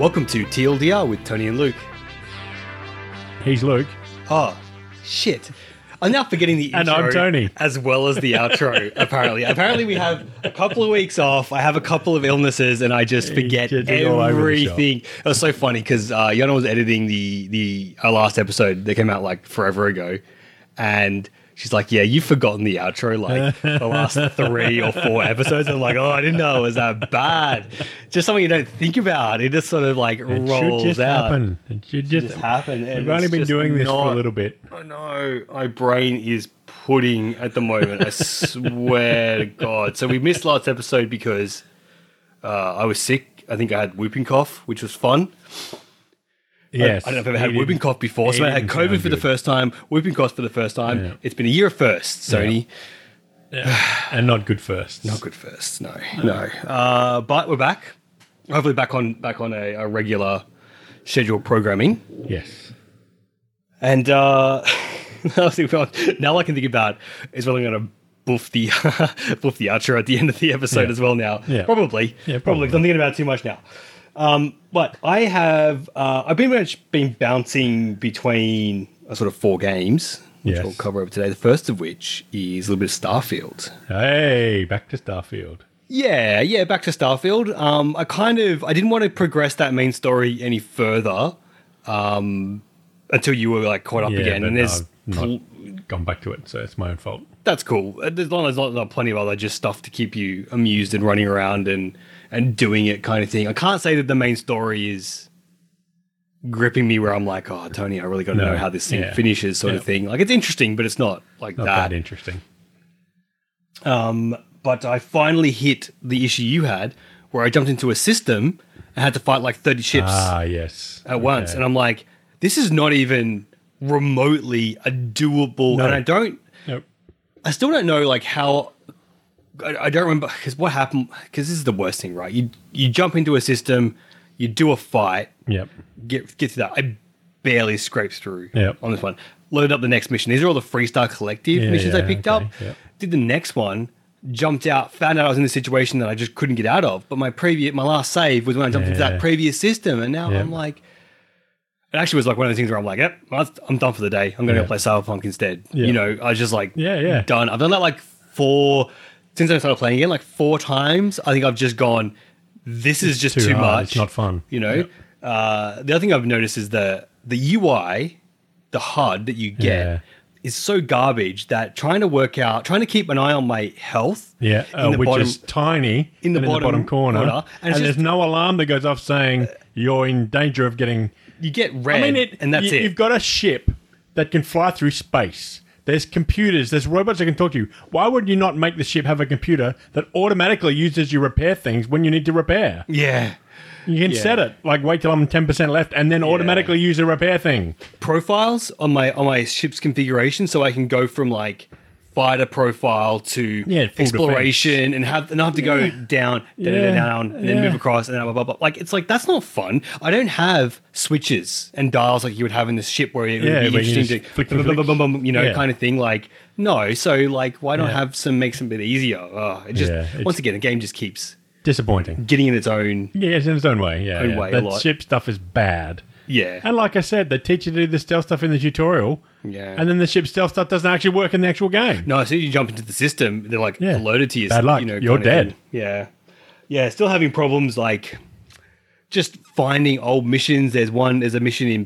Welcome to TLDR with Tony and Luke. He's Luke. Oh, shit. I'm now forgetting the intro. And I'm Tony. As well as the outro, apparently. Apparently we have a couple of weeks off. I have a couple of illnesses and I just forget everything. It was so funny because Yana was editing our last episode that came out like forever ago. And she's like, yeah, you've forgotten the outro like the last 3 or 4 episodes. I'm like, oh, I didn't know it was that bad. Just something you don't think about. It just sort of like rolls should just out. happen. It should just happen. We've only been doing this for a little bit. I know. My brain is pudding at the moment. I swear to God. So we missed last episode because I was sick. I think I had whooping cough, which was fun. Yes. I don't know if I've ever had whooping cough before. So I had COVID for the first time, whooping cough for the first time. Yeah. It's been a year of firsts, Sony. Yeah. And not good firsts. Not good firsts, no. But we're back. Hopefully back on a regular scheduled programming. Yes. And now I can think about is whether I'm going to boof the outro at the end of the episode as well now. Yeah. Probably. Yeah, probably. 'Cause I'm thinking about it too much now. But I have I've been bouncing between sort of 4 games, which we'll cover over today. The first of which is a little bit of Starfield. Hey, back to Starfield. Yeah, back to Starfield. I didn't want to progress that main story any further until you were like caught up again. And I've not gone back to it, so it's my own fault. That's cool. There's not plenty of other just stuff to keep you amused and running around and doing it kind of thing. I can't say that the main story is gripping me where I'm like, oh, Tony, I really got to know how this thing finishes sort of thing. Like, it's interesting, but it's not like not that. That interesting. But I finally hit the issue you had where I jumped into a system and had to fight like 30 ships at once. And I'm like, this is not even remotely a doable... No. And I still don't know like how... I don't remember because what happened, because this is the worst thing, right? You jump into a system, you do a fight, get to that. I barely scraped through on this one. Loaded up the next mission. These are all the Freestar Collective missions I picked up. Yep. Did the next one, jumped out, found out I was in a situation that I just couldn't get out of. But my last save was when I jumped into that previous system, and now I'm like, it actually was like one of those things where I'm like, yep, I'm done for the day. I'm going to go play Cyberpunk instead. Yep. You know, I was just like, done. I've done that like 4. Since I started playing again, like 4 times, I think I've just gone, this is just too much. It's not fun. You know? The other thing I've noticed is the UI, the HUD that you get is so garbage that trying to keep an eye on my health which is tiny in the bottom corner. And there's no alarm that goes off saying you're in danger of getting... You get red, and that's it. You've got a ship that can fly through space. There's computers, there's robots that can talk to you. Why would you not make the ship have a computer that automatically uses you repair things when you need to repair? Yeah. You can set it, like wait till I'm 10% left and then automatically use a repair thing. Profiles on my ship's configuration, so I can go from like fighter profile to exploration and have to go down, down, and then move across and blah, blah, blah. Like, it's like, that's not fun. I don't have switches and dials like you would have in this ship where it would be interesting to flick, kind of thing. Like, no. So like, why not make some bit easier? It just, once again, the game just keeps disappointing, getting in its own. Yeah, it's in its own way. That ship stuff is bad. Yeah. And like I said, they teach you to do the stealth stuff in the tutorial. Yeah. And then the ship stealth stuff doesn't actually work in the actual game. No, as soon as you jump into the system, they're like alerted to you. Bad luck. You're dead. Yeah. Yeah, still having problems like just finding old missions. There's a mission in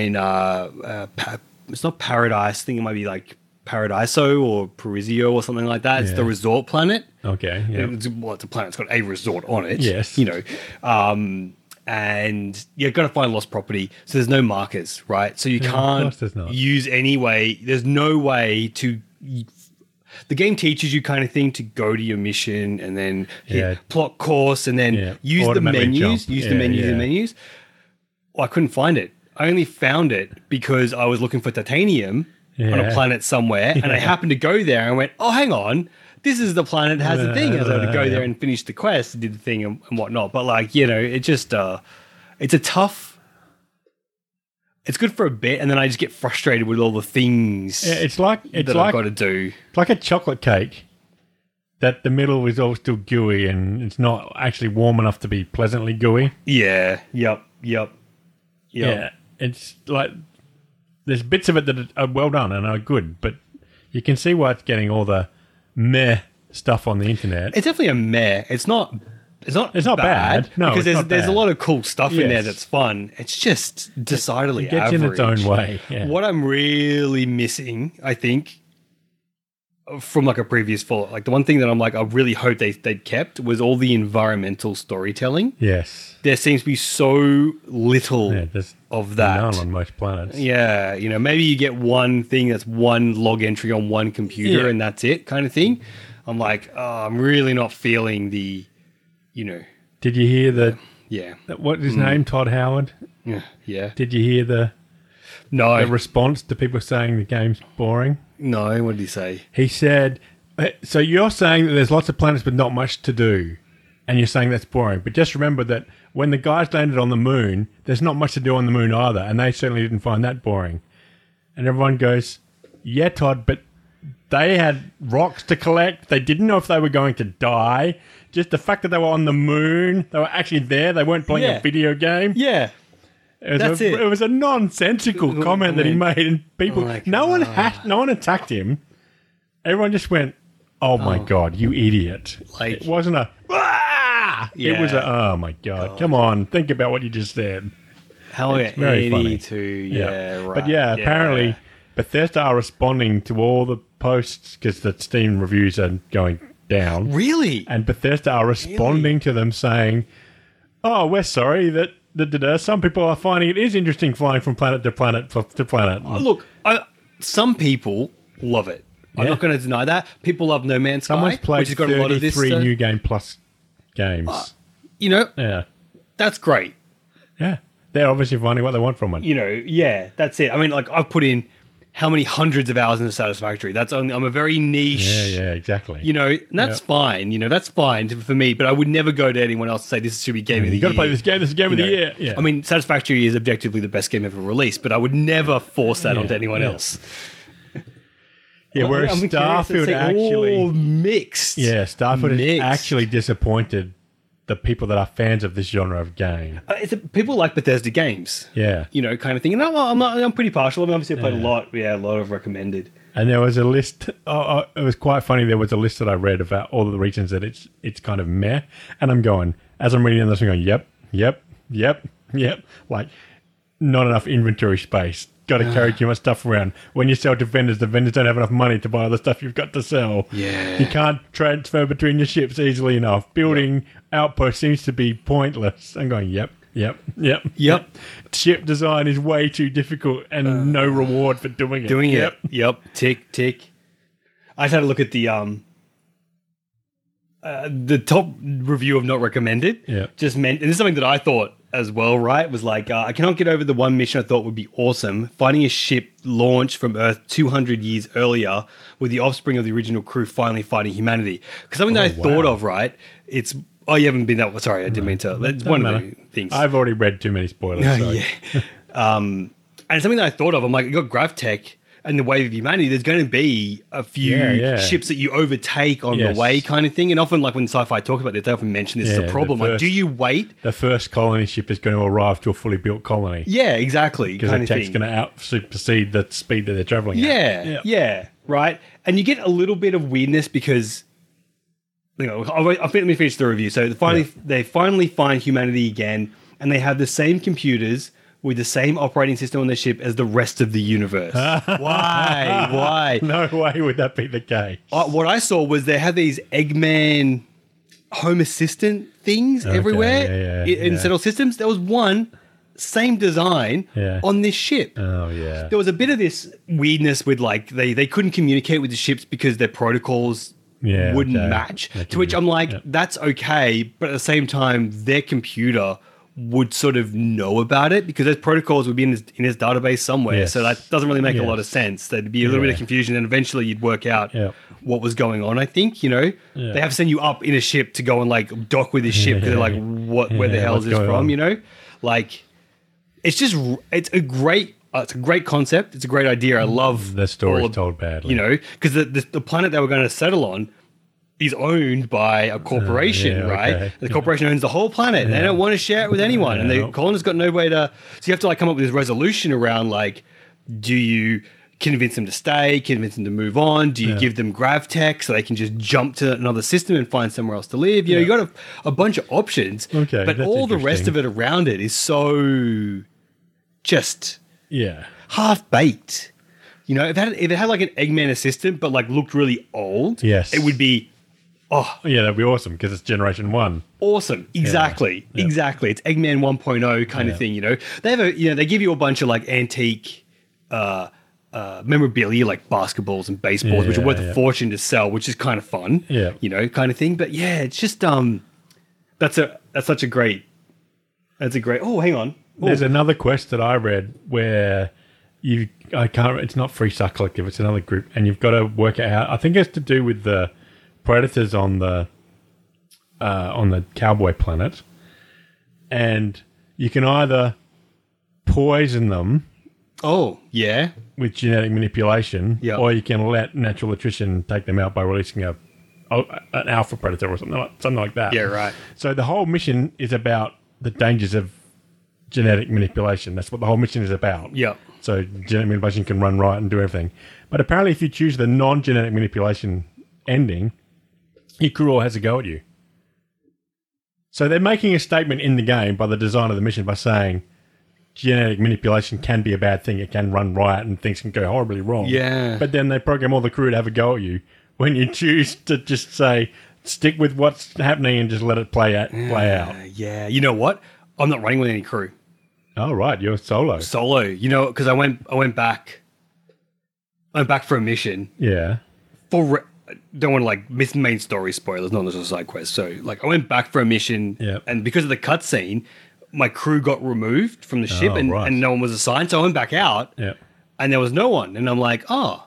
it's not Paradise. I think it might be like Paradiso or Parisio or something like that. It's the resort planet. Okay. Yeah. It's a planet. It's got a resort on it. Yes. You know. And you've got to find lost property. So there's no markers, right? So you can't use any way. There's no way to... The game teaches you kind of thing to go to your mission and then hit plot course and then use the menus. Menus. Well, I couldn't find it. I only found it because I was looking for titanium on a planet somewhere and I happened to go there and went, oh, hang on. This is the planet that has the thing. I was able to go there and finish the quest, did the thing and whatnot. But like, you know, it just, it's a tough, it's good for a bit. And then I just get frustrated with all the things I've got to do. It's like a chocolate cake that the middle is all still gooey and it's not actually warm enough to be pleasantly gooey. Yeah. Yep. Yeah, it's like there's bits of it that are well done and are good, but you can see why it's getting all the meh stuff on the internet. It's definitely a meh. It's not bad. No, because it's there's not a lot of cool stuff in there Yes. that's fun. It's just decidedly It gets average. in its own way. Yeah. What I'm really missing, I think, from like a previous Fallout, like the one thing that I'm like, I really hope they'd kept was all the environmental storytelling. Yes. There seems to be so little There's of that. none on most planets. Yeah, maybe you get one thing that's one log entry on one computer and that's it kind of thing. I'm like, I'm really not feeling the, Did you hear the yeah. what is his name? Todd Howard? Yeah. Did you hear the No. response to people saying the game's boring? No, what did he say? He said, so you're saying that there's lots of planets but not much to do, and you're saying that's boring. But just remember that when the guys landed on the moon, there's not much to do on the moon either, and they certainly didn't find that boring. And everyone goes, yeah, Todd, but they had rocks to collect. They didn't know if they were going to die. Just the fact that they were on the moon, they were actually there. They weren't playing a video game. Yeah. That's it. It was a nonsensical comment that he made, and people, no one attacked him. Everyone just went, "Oh my god, you idiot!" Like, it wasn't a, "Ah!" It was a, "Oh my god, come on, think about what you just said." How It's very funny. right. But apparently Bethesda are responding to all the posts because the Steam reviews are going down. Really? And Bethesda are responding to them saying, "Oh, we're sorry that some people are finding it is interesting flying from planet to planet to planet." Look, some people love it. I'm not going to deny that. People love No Man's Sky, Someone's played which has got a lot of this. 33 New Game Plus games. Yeah, that's great. Yeah. They're obviously finding what they want from it. That's it. I mean, like, I've put in how many hundreds of hours into Satisfactory. I'm a very niche. Yeah, exactly. And that's fine. That's fine for me. But I would never go to anyone else and say this should be game of the year. You got to play this game. This is game of the year. Yeah. I mean, Satisfactory is objectively the best game ever released, but I would never force that onto anyone else. Yeah, whereas Starfield actually mixed. Yeah, Starfield has actually disappointed the people that are fans of this genre of game. People like Bethesda games. Yeah. Kind of thing. And I'm pretty partial. I mean, obviously I played a lot. Yeah, a lot of recommended. And there was a list. It was quite funny. There was a list that I read about all of the reasons that it's kind of meh. And I'm going, as I'm reading this, I'm going, yep. Like, not enough inventory space. Got to carry too much stuff around. When you sell to vendors, the vendors don't have enough money to buy all the stuff you've got to sell. Yeah. You can't transfer between your ships easily enough. Building outposts seems to be pointless. I'm going, yep. Ship design is way too difficult and no reward for doing it. Yep. Tick. I just had a look at the top review of not recommended. Yeah. Just meant, and this is something that I thought as well, right? Was like, I cannot get over the one mission I thought would be awesome. Finding a ship launched from Earth 200 years earlier with the offspring of the original crew finally fighting humanity. Because something that I thought of, right? It's, you haven't been that, sorry, I didn't mean to. That's one of the things. I've already read too many spoilers. And something that I thought of, I'm like, you got GravTech and the Wave of Humanity, there's going to be a few ships that you overtake on the way kind of thing. And often, like when sci-fi talk about this, they often mention this as a problem. Like, do you wait? The first colony ship is going to arrive to a fully built colony. Yeah, exactly. Because the tech's going to out-supersede the speed that they're traveling at. Yeah, right? And you get a little bit of weirdness because, let me finish the review. So they finally find humanity again, and they have the same computers with the same operating system on their ship as the rest of the universe. Why? No way would that be the case. What I saw was they had these Eggman Home Assistant things everywhere in Settle Systems. There was one same design on this ship. Oh, yeah. There was a bit of this weirdness with like they couldn't communicate with the ships because their protocols wouldn't match. To which I'm like, that's okay, but at the same time, their computer would sort of know about it because those protocols would be in his database somewhere. So that doesn't really make a lot of sense. There'd be a little bit of confusion and eventually you'd work out what was going on, I think, They have to send you up in a ship to go and like dock with this ship because they're like, where the hell is this from, Like, it's a great concept. It's a great idea. I love the story told badly. Because the planet they were going to settle on is owned by a corporation, right? Okay. The corporation owns the whole planet. And they don't want to share it with anyone. And the colonists got no way to... So you have to like come up with this resolution around like, do you convince them to stay, convince them to move on? Do you give them gravtech so they can just jump to another system and find somewhere else to live? You know, you got a bunch of options. Okay, but all the rest of it around it is so just half-baked. You know, if it had like an Eggman assistant but like looked really old, it would be... Oh yeah, that'd be awesome because it's Generation 1. Awesome, exactly, exactly. It's Eggman 1.0 kind of thing. You know, they have they give you a bunch of like antique memorabilia, like basketballs and baseballs, which are worth a fortune to sell, which is kind of fun. Yeah, you know, kind of thing. But yeah, it's just that's a great. Oh, hang on. There's another quest that I read where it's not Free Star Collective, it's another group, and you've got to work it out. I think it's to do with the predators on the cowboy planet, and you can either poison them with genetic manipulation, or you can let natural attrition take them out by releasing an alpha predator or something like that. Yeah, right. So the whole mission is about the dangers of genetic manipulation. That's what the whole mission is about. Yeah. So genetic manipulation can run right and do everything. But apparently if you choose the non-genetic manipulation ending, your crew all has a go at you. So they're making a statement in the game by the design of the mission by saying genetic manipulation can be a bad thing. It can run riot and things can go horribly wrong. Yeah. But then they program all the crew to have a go at you when you choose to just say, stick with what's happening and just let it play out. Yeah. You know what? I'm not running with any crew. Oh, right. You're solo. Solo. You know, because I went back for a mission. Yeah. Don't want to like miss main story spoilers, not just a side quest. So like I went back for a mission, and because of the cutscene, my crew got removed from the ship, and no one was assigned. So I went back out, and there was no one, and I'm like,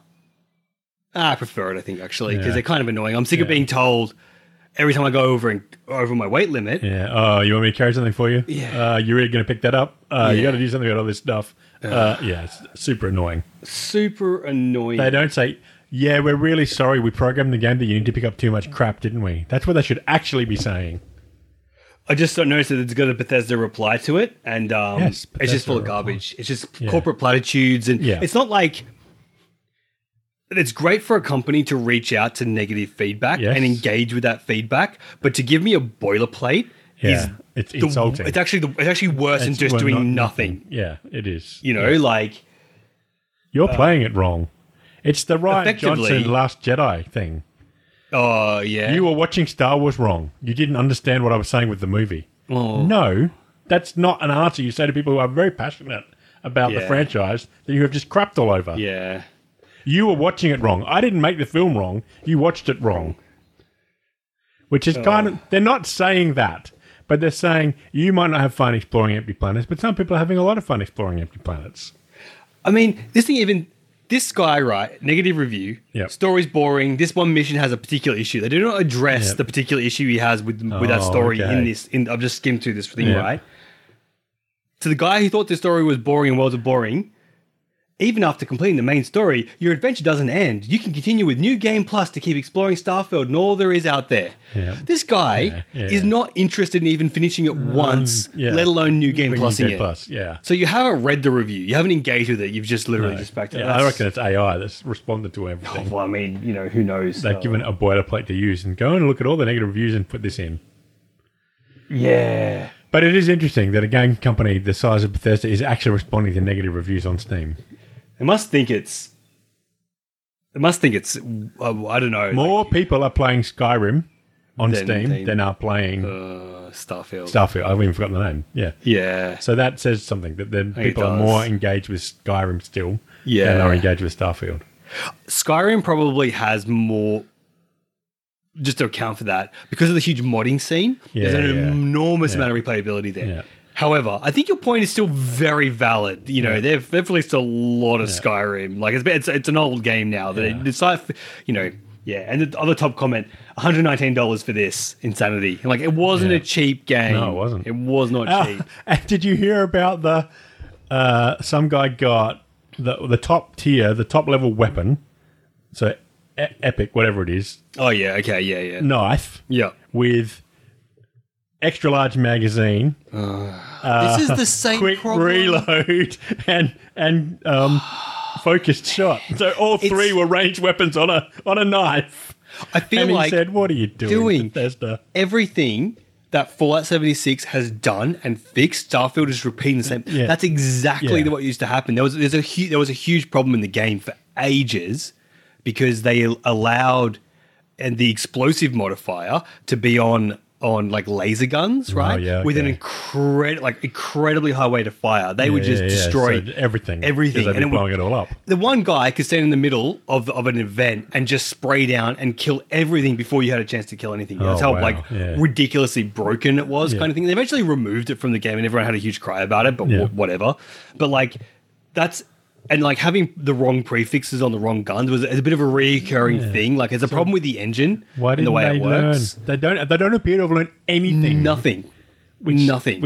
I prefer it. I think actually because they're kind of annoying. I'm sick of being told every time I go over my weight limit. Yeah. Oh, you want me to carry something for you? Yeah. You're really going to pick that up? You got to do something about all this stuff. It's super annoying. Super annoying. They don't say, yeah, we're really sorry. We programmed the game that you need to pick up too much crap, didn't we? That's what they should actually be saying. I just noticed that it's got a Bethesda reply to it, and it's just full of garbage. It's just corporate platitudes, and it's not like... It's great for a company to reach out to negative feedback and engage with that feedback, but to give me a boilerplate is it's insulting. It's actually worse than just doing nothing. Yeah, it is. You know, like you're playing it wrong. It's the Rian Johnson Last Jedi thing. Oh yeah, you were watching Star Wars wrong. You didn't understand what I was saying with the movie. Oh. No, that's not an answer you say to people who are very passionate about the franchise that you have just crapped all over. Yeah. You were watching it wrong. I didn't make the film wrong. You watched it wrong. Which is kind of... They're not saying that, but they're saying you might not have fun exploring empty planets, but some people are having a lot of fun exploring empty planets. I mean, this guy, right, negative review, story's boring, this one mission has a particular issue. They do not address the particular issue he has with that story in this... I've just skimmed through this thing, right? To the guy who thought this story was boring and worlds of boring... Even after completing the main story, your adventure doesn't end. You can continue with New Game Plus to keep exploring Starfield and all there is out there. Yeah. This guy is not interested in even finishing it once, let alone New Game Plusing it. So you haven't read the review. You haven't engaged with it. You've just literally just backed it. I reckon it's AI that's responded to everything. Oh, well, I mean, you know, who knows? They've given it a boilerplate to use and go and look at all the negative reviews and put this in. Yeah. But it is interesting that a game company the size of Bethesda is actually responding to negative reviews on Steam. They must think it's. I don't know. More people are playing Skyrim on Steam than are playing Starfield. Starfield. I've even forgotten the name. Yeah. Yeah. So that says something that then people are more engaged with Skyrim still than are engaged with Starfield. Skyrim probably has more. Just to account for that, because of the huge modding scene, there's an enormous amount of replayability there. Yeah. However, I think your point is still very valid. You know, they've released a lot of Skyrim. Like it's an old game now. That it's like, you know, And the other top comment: $119 for this insanity. And like, it wasn't a cheap game. No, it wasn't. It was not cheap. And did you hear about some guy got the top tier, the top level weapon? So epic, whatever it is, Oh yeah, okay, yeah. knife Yeah. with extra large magazine, This is the same quick problem. reload, and focused shot. So all three were ranged weapons on a knife. I feel And he like said, "What are you doing, Bethesda?" everything that Fallout 76 has done and fixed, Starfield is repeating the same. Yeah. That's exactly Yeah. what used to happen. There was a huge problem in the game for ages because they allowed the explosive modifier to be on like laser guns, right? yeah, With an okay. incredibly high rate of fire. They would just destroy So everything. everything. Because they'd be blowing it all up. The one guy could stand in the middle of an event and just spray down and kill everything before you had a chance to kill anything. That's how wow. Yeah. ridiculously broken it was, Yeah. kind of thing. They eventually removed it from the game, and everyone had a huge cry about it. But whatever. But like that's. And like having the wrong prefixes on the wrong guns was a bit of a recurring thing. Like it's a problem with the engine Why and didn't the way they it learn? works. They don't appear to have learned anything. Nothing. Nothing.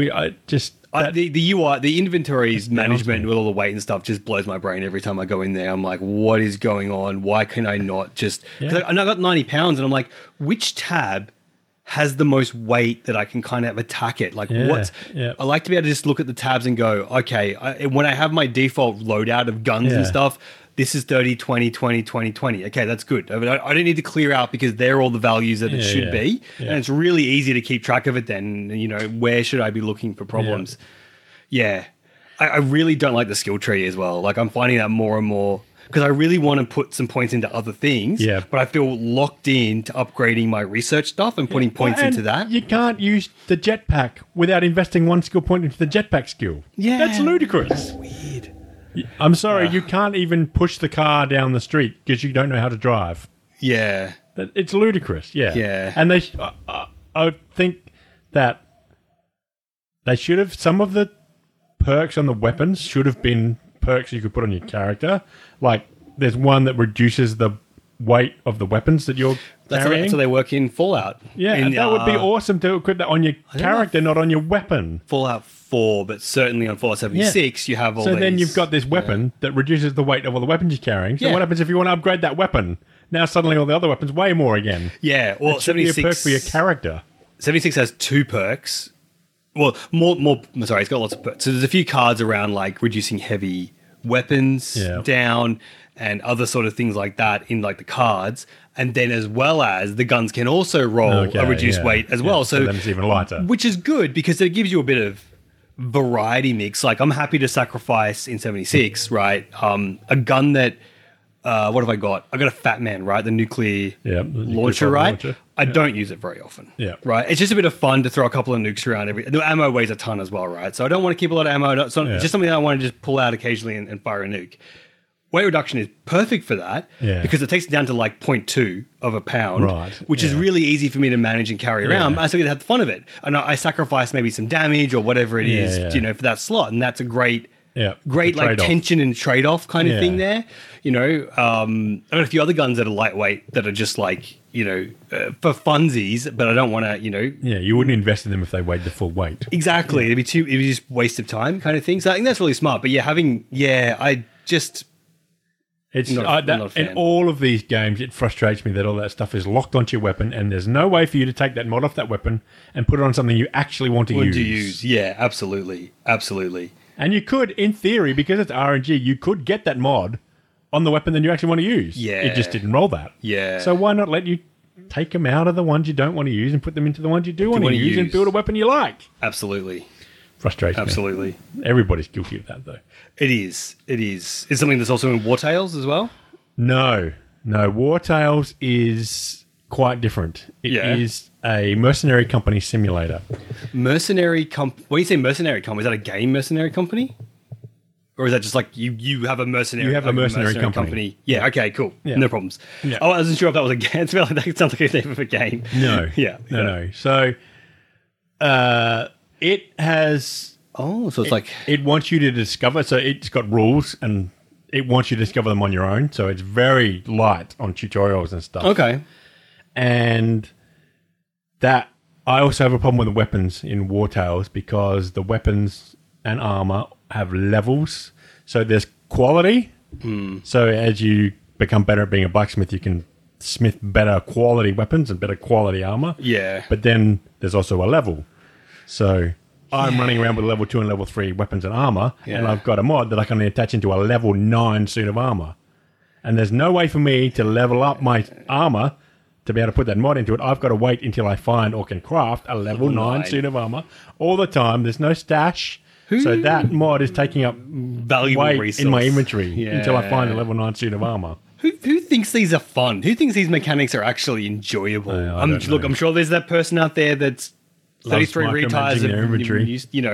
The UI, the inventory's management me. with all the weight and stuff just blows my brain every time I go in there. I'm like, what is going on? Why can I not just... Yeah. And I got 90 pounds and I'm like, which tab has the most weight that I can kind of attack it? Like Yeah, I like to be able to just look at the tabs and go, okay, when I have my default loadout of guns and stuff, this is 30, 20, 20, 20, 20. Okay, that's good. I don't need to clear out because they're all the values that it should be. Yeah. And it's really easy to keep track of it then. You know, where should I be looking for problems? Yeah. I really don't like the skill tree as well. Like I'm finding that more and more because I really want to put some points into other things. Yeah. But I feel locked in to upgrading my research stuff and putting points And into that. You can't use the jetpack without investing one skill point into the jetpack skill. Yeah. That's ludicrous. Weird. I'm sorry, you can't even push the car down the street because you don't know how to drive. Yeah. It's ludicrous, yeah. Yeah. And I think that they should have, some of the perks on the weapons should have been perks you could put on your character. Like, there's one that reduces the weight of the weapons that you're carrying. That's how they work in Fallout. Yeah, in, and that would be awesome to equip that on your character, not on your weapon. Fallout 4, but certainly on Fallout 76, you have all So these. then you've got this weapon that reduces the weight of all the weapons you're carrying. So what happens if you want to upgrade that weapon? Now suddenly all the other weapons weigh more again. Yeah, well, It should be a 76 perk for your character. 76 has 2 perks. Well, more. Sorry, it's got lots of perks. So there's a few cards around like reducing heavy weapons down and other sort of things like that in like the cards. And then as well as the guns can also roll a reduced weight as well. So then it's even lighter. Which is good because it gives you a bit of variety mix. Like I'm happy to sacrifice in 76, right? A gun that what have I got? I got a Fat Man, right? The nuclear launcher, right? Launcher. I don't use it very often. Yeah. Right. It's just a bit of fun to throw a couple of nukes around. The ammo weighs a ton as well, right? So I don't want to keep a lot of ammo. It's just something that I want to just pull out occasionally and fire a nuke. Weight reduction is perfect for that because it takes it down to like 0.2 of a pound, which is really easy for me to manage and carry around. I still get to have the fun of it. And I sacrifice maybe some damage or whatever it is, you know, for that slot. And that's a great like tension and trade-off kind of thing there. You know, I've got a few other guns that are lightweight that are just like, you know, for funsies, but I don't want to, you know. Yeah, you wouldn't invest in them if they weighed the full weight. Exactly. It'd be just waste of time kind of thing. So I think that's really smart. But It's in all of these games, it frustrates me that all that stuff is locked onto your weapon, and there's no way for you to take that mod off that weapon and put it on something you actually want to use. Yeah, absolutely. And you could, in theory, because it's RNG, you could get that mod on the weapon that you actually want to use. Yeah. It just didn't roll that. Yeah. So why not let you take them out of the ones you don't want to use and put them into the ones you do want to use and build a weapon you like? Absolutely. Frustrates me. Absolutely. Everybody's guilty of that, though. It is. It's something that's also in War Tales as well? No. War Tales is quite different. It is a mercenary company simulator. When you say mercenary company, is that a game mercenary company? Or is that just like you have a mercenary? You have a mercenary company. Yeah. Okay. Cool. Yeah. No problems. Yeah. I wasn't sure if that was a game. It sounds like a name of a game. No. Yeah. No. So, it has. Oh, so it's like it wants you to discover. So it's got rules, and it wants you to discover them on your own. So it's very light on tutorials and stuff. Okay. And that I also have a problem with the weapons in War Tales because the weapons and armor have levels. So there's quality. So as you become better at being a blacksmith, you can smith better quality weapons and better quality armor. Yeah. But then there's also a level. So I'm running around with level 2 and level 3 weapons and armor, and I've got a mod that I can attach into a level 9 suit of armor. And there's no way for me to level up my armor to be able to put that mod into it. I've got to wait until I find or can craft a level 9 suit of armor all the time. There's no stash. So that mod is taking up valuable weight resource in my inventory until I find a level 9 suit of armor. Who thinks these are fun? Who thinks these mechanics are actually enjoyable? I'm sure there's that person out there that's 33 retires of their inventory.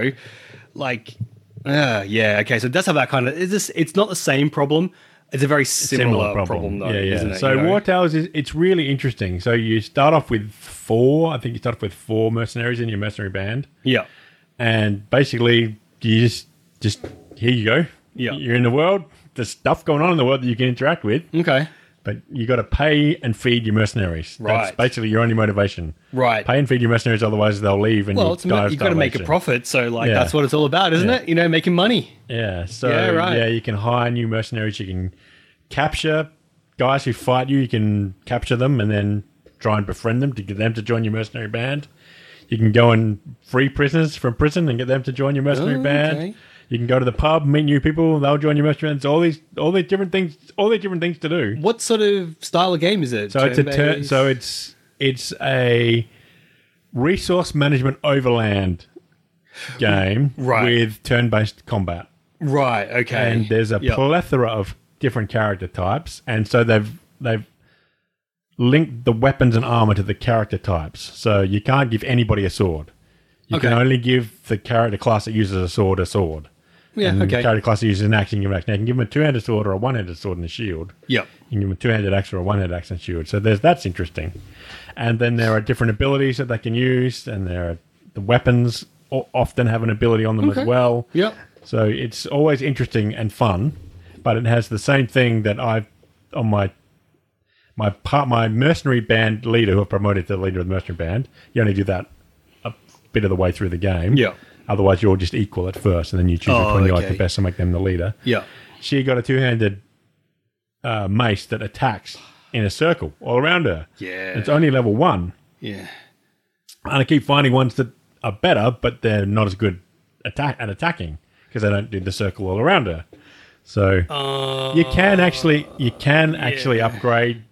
Okay, so that's how that kind of is. It's not the same problem. It's a very similar problem though, isn't it? So War Tales it's really interesting. So you start off with 4. I think you start off with 4 mercenaries in your mercenary band. Yeah. And basically, you just here you go. Yeah. You're in the world. There's stuff going on in the world that you can interact with. Okay. But you got to pay and feed your mercenaries. Right. That's basically your only motivation. Right. Pay and feed your mercenaries, otherwise they'll leave and you've got to make a profit. So that's what it's all about, isn't it? Making money. Yeah. So you can hire new mercenaries. You can capture guys who fight you. You can capture them and then try and befriend them to get them to join your mercenary band. You can go and free prisoners from prison and get them to join your mercenary band. Okay. You can go to the pub, meet new people, they'll join your mercenary band. All these different things to do. What sort of style of game is it? So it's a resource management overland game with turn-based combat. Right. Okay. And there's a plethora of different character types, and so they've linked the weapons and armor to the character types. So you can't give anybody a sword. You can only give the character class that uses a sword. Yeah, and okay. The character class that uses an axe, you can give an axe. Now, you can give them a two-handed sword or a one-handed sword and a shield. Yep. You can give them a two-handed axe or a one-handed axe and shield. So that's interesting. And then there are different abilities that they can use, and the weapons often have an ability on them as well. Yep. So it's always interesting and fun, but it has the same thing that I've on my mercenary band leader, who I've promoted to the leader of the mercenary band. You only do that a bit of the way through the game. Yeah. Otherwise, you're just equal at first, and then you choose which one you like the best and make them the leader. Yeah. She got a two-handed mace that attacks in a circle all around her. Yeah. It's only level 1. Yeah. And I keep finding ones that are better, but they're not as good at attacking because they don't do the circle all around her. So you can actually upgrade.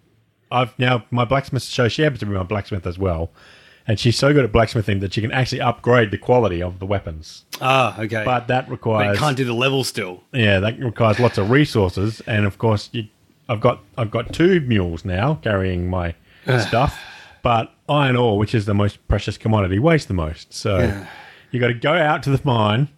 My blacksmith, so she happens to be my blacksmith as well. And she's so good at blacksmithing that she can actually upgrade the quality of the weapons. Ah, okay. But that requires... But you can't do the level still. Yeah, that requires lots of resources. And, of course, I've got 2 mules now carrying my stuff. But iron ore, which is the most precious commodity, weighs the most. So you got to go out to the mine.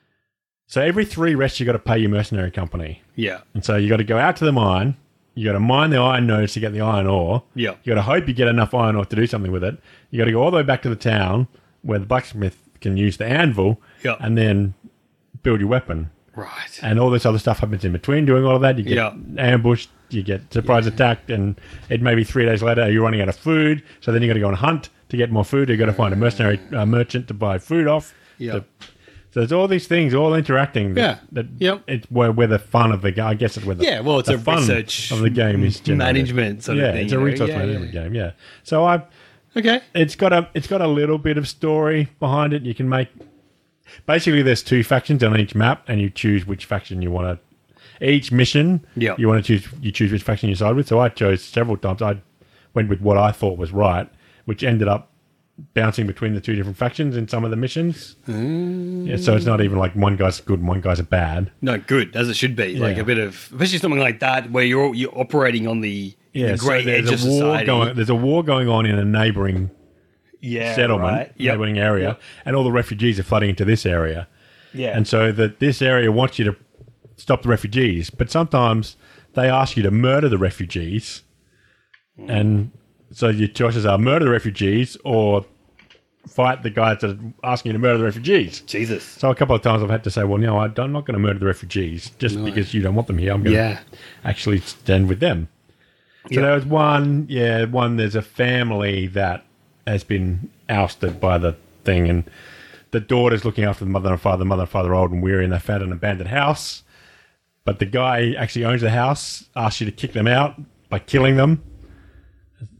So every 3 rests, you got to pay your mercenary company. Yeah. And so you got to go out to the mine. You got to mine the iron nodes to get the iron ore. Yeah. You got to hope you get enough iron ore to do something with it. You got to go all the way back to the town where the blacksmith can use the anvil and then build your weapon. Right. And all this other stuff happens in between doing all of that. You get ambushed, you get surprise attacked, and it may be 3 days later you're running out of food. So then you got to go on a hunt to get more food. You got to find a mercenary merchant to buy food off. Yeah. So there's all these things all interacting. It's where the fun of the game. I guess it's where the it's the a fun research of the game is generated. Management sort of thing. It's a resource management game. Yeah. So it's got a little bit of story behind it. You can make basically there's 2 factions on each map, and you choose which faction you want to. Each mission, you want to choose which faction you side with. So I chose several times. I went with what I thought was right, which ended up bouncing between the 2 different factions in some of the missions. So it's not even like one guy's good and one guy's bad. No, good, as it should be. Like a bit of, especially something like that where you're operating on the great edge of society. There's a war going on in a neighbouring settlement, neighbouring area, and all the refugees are flooding into this area. Yeah. And so this area wants you to stop the refugees, but sometimes they ask you to murder the refugees, and so your choices are murder the refugees or fight the guys that are asking you to murder the refugees. Jesus. So a couple of times I've had to say, well, no, I'm not going to murder the refugees just because you don't want them here. I'm going to actually stand with them. So there was there's a family that has been ousted by the thing, and the daughter's looking after the mother and father old and weary, and they found an abandoned house. But the guy actually owns the house, asks you to kick them out by killing them.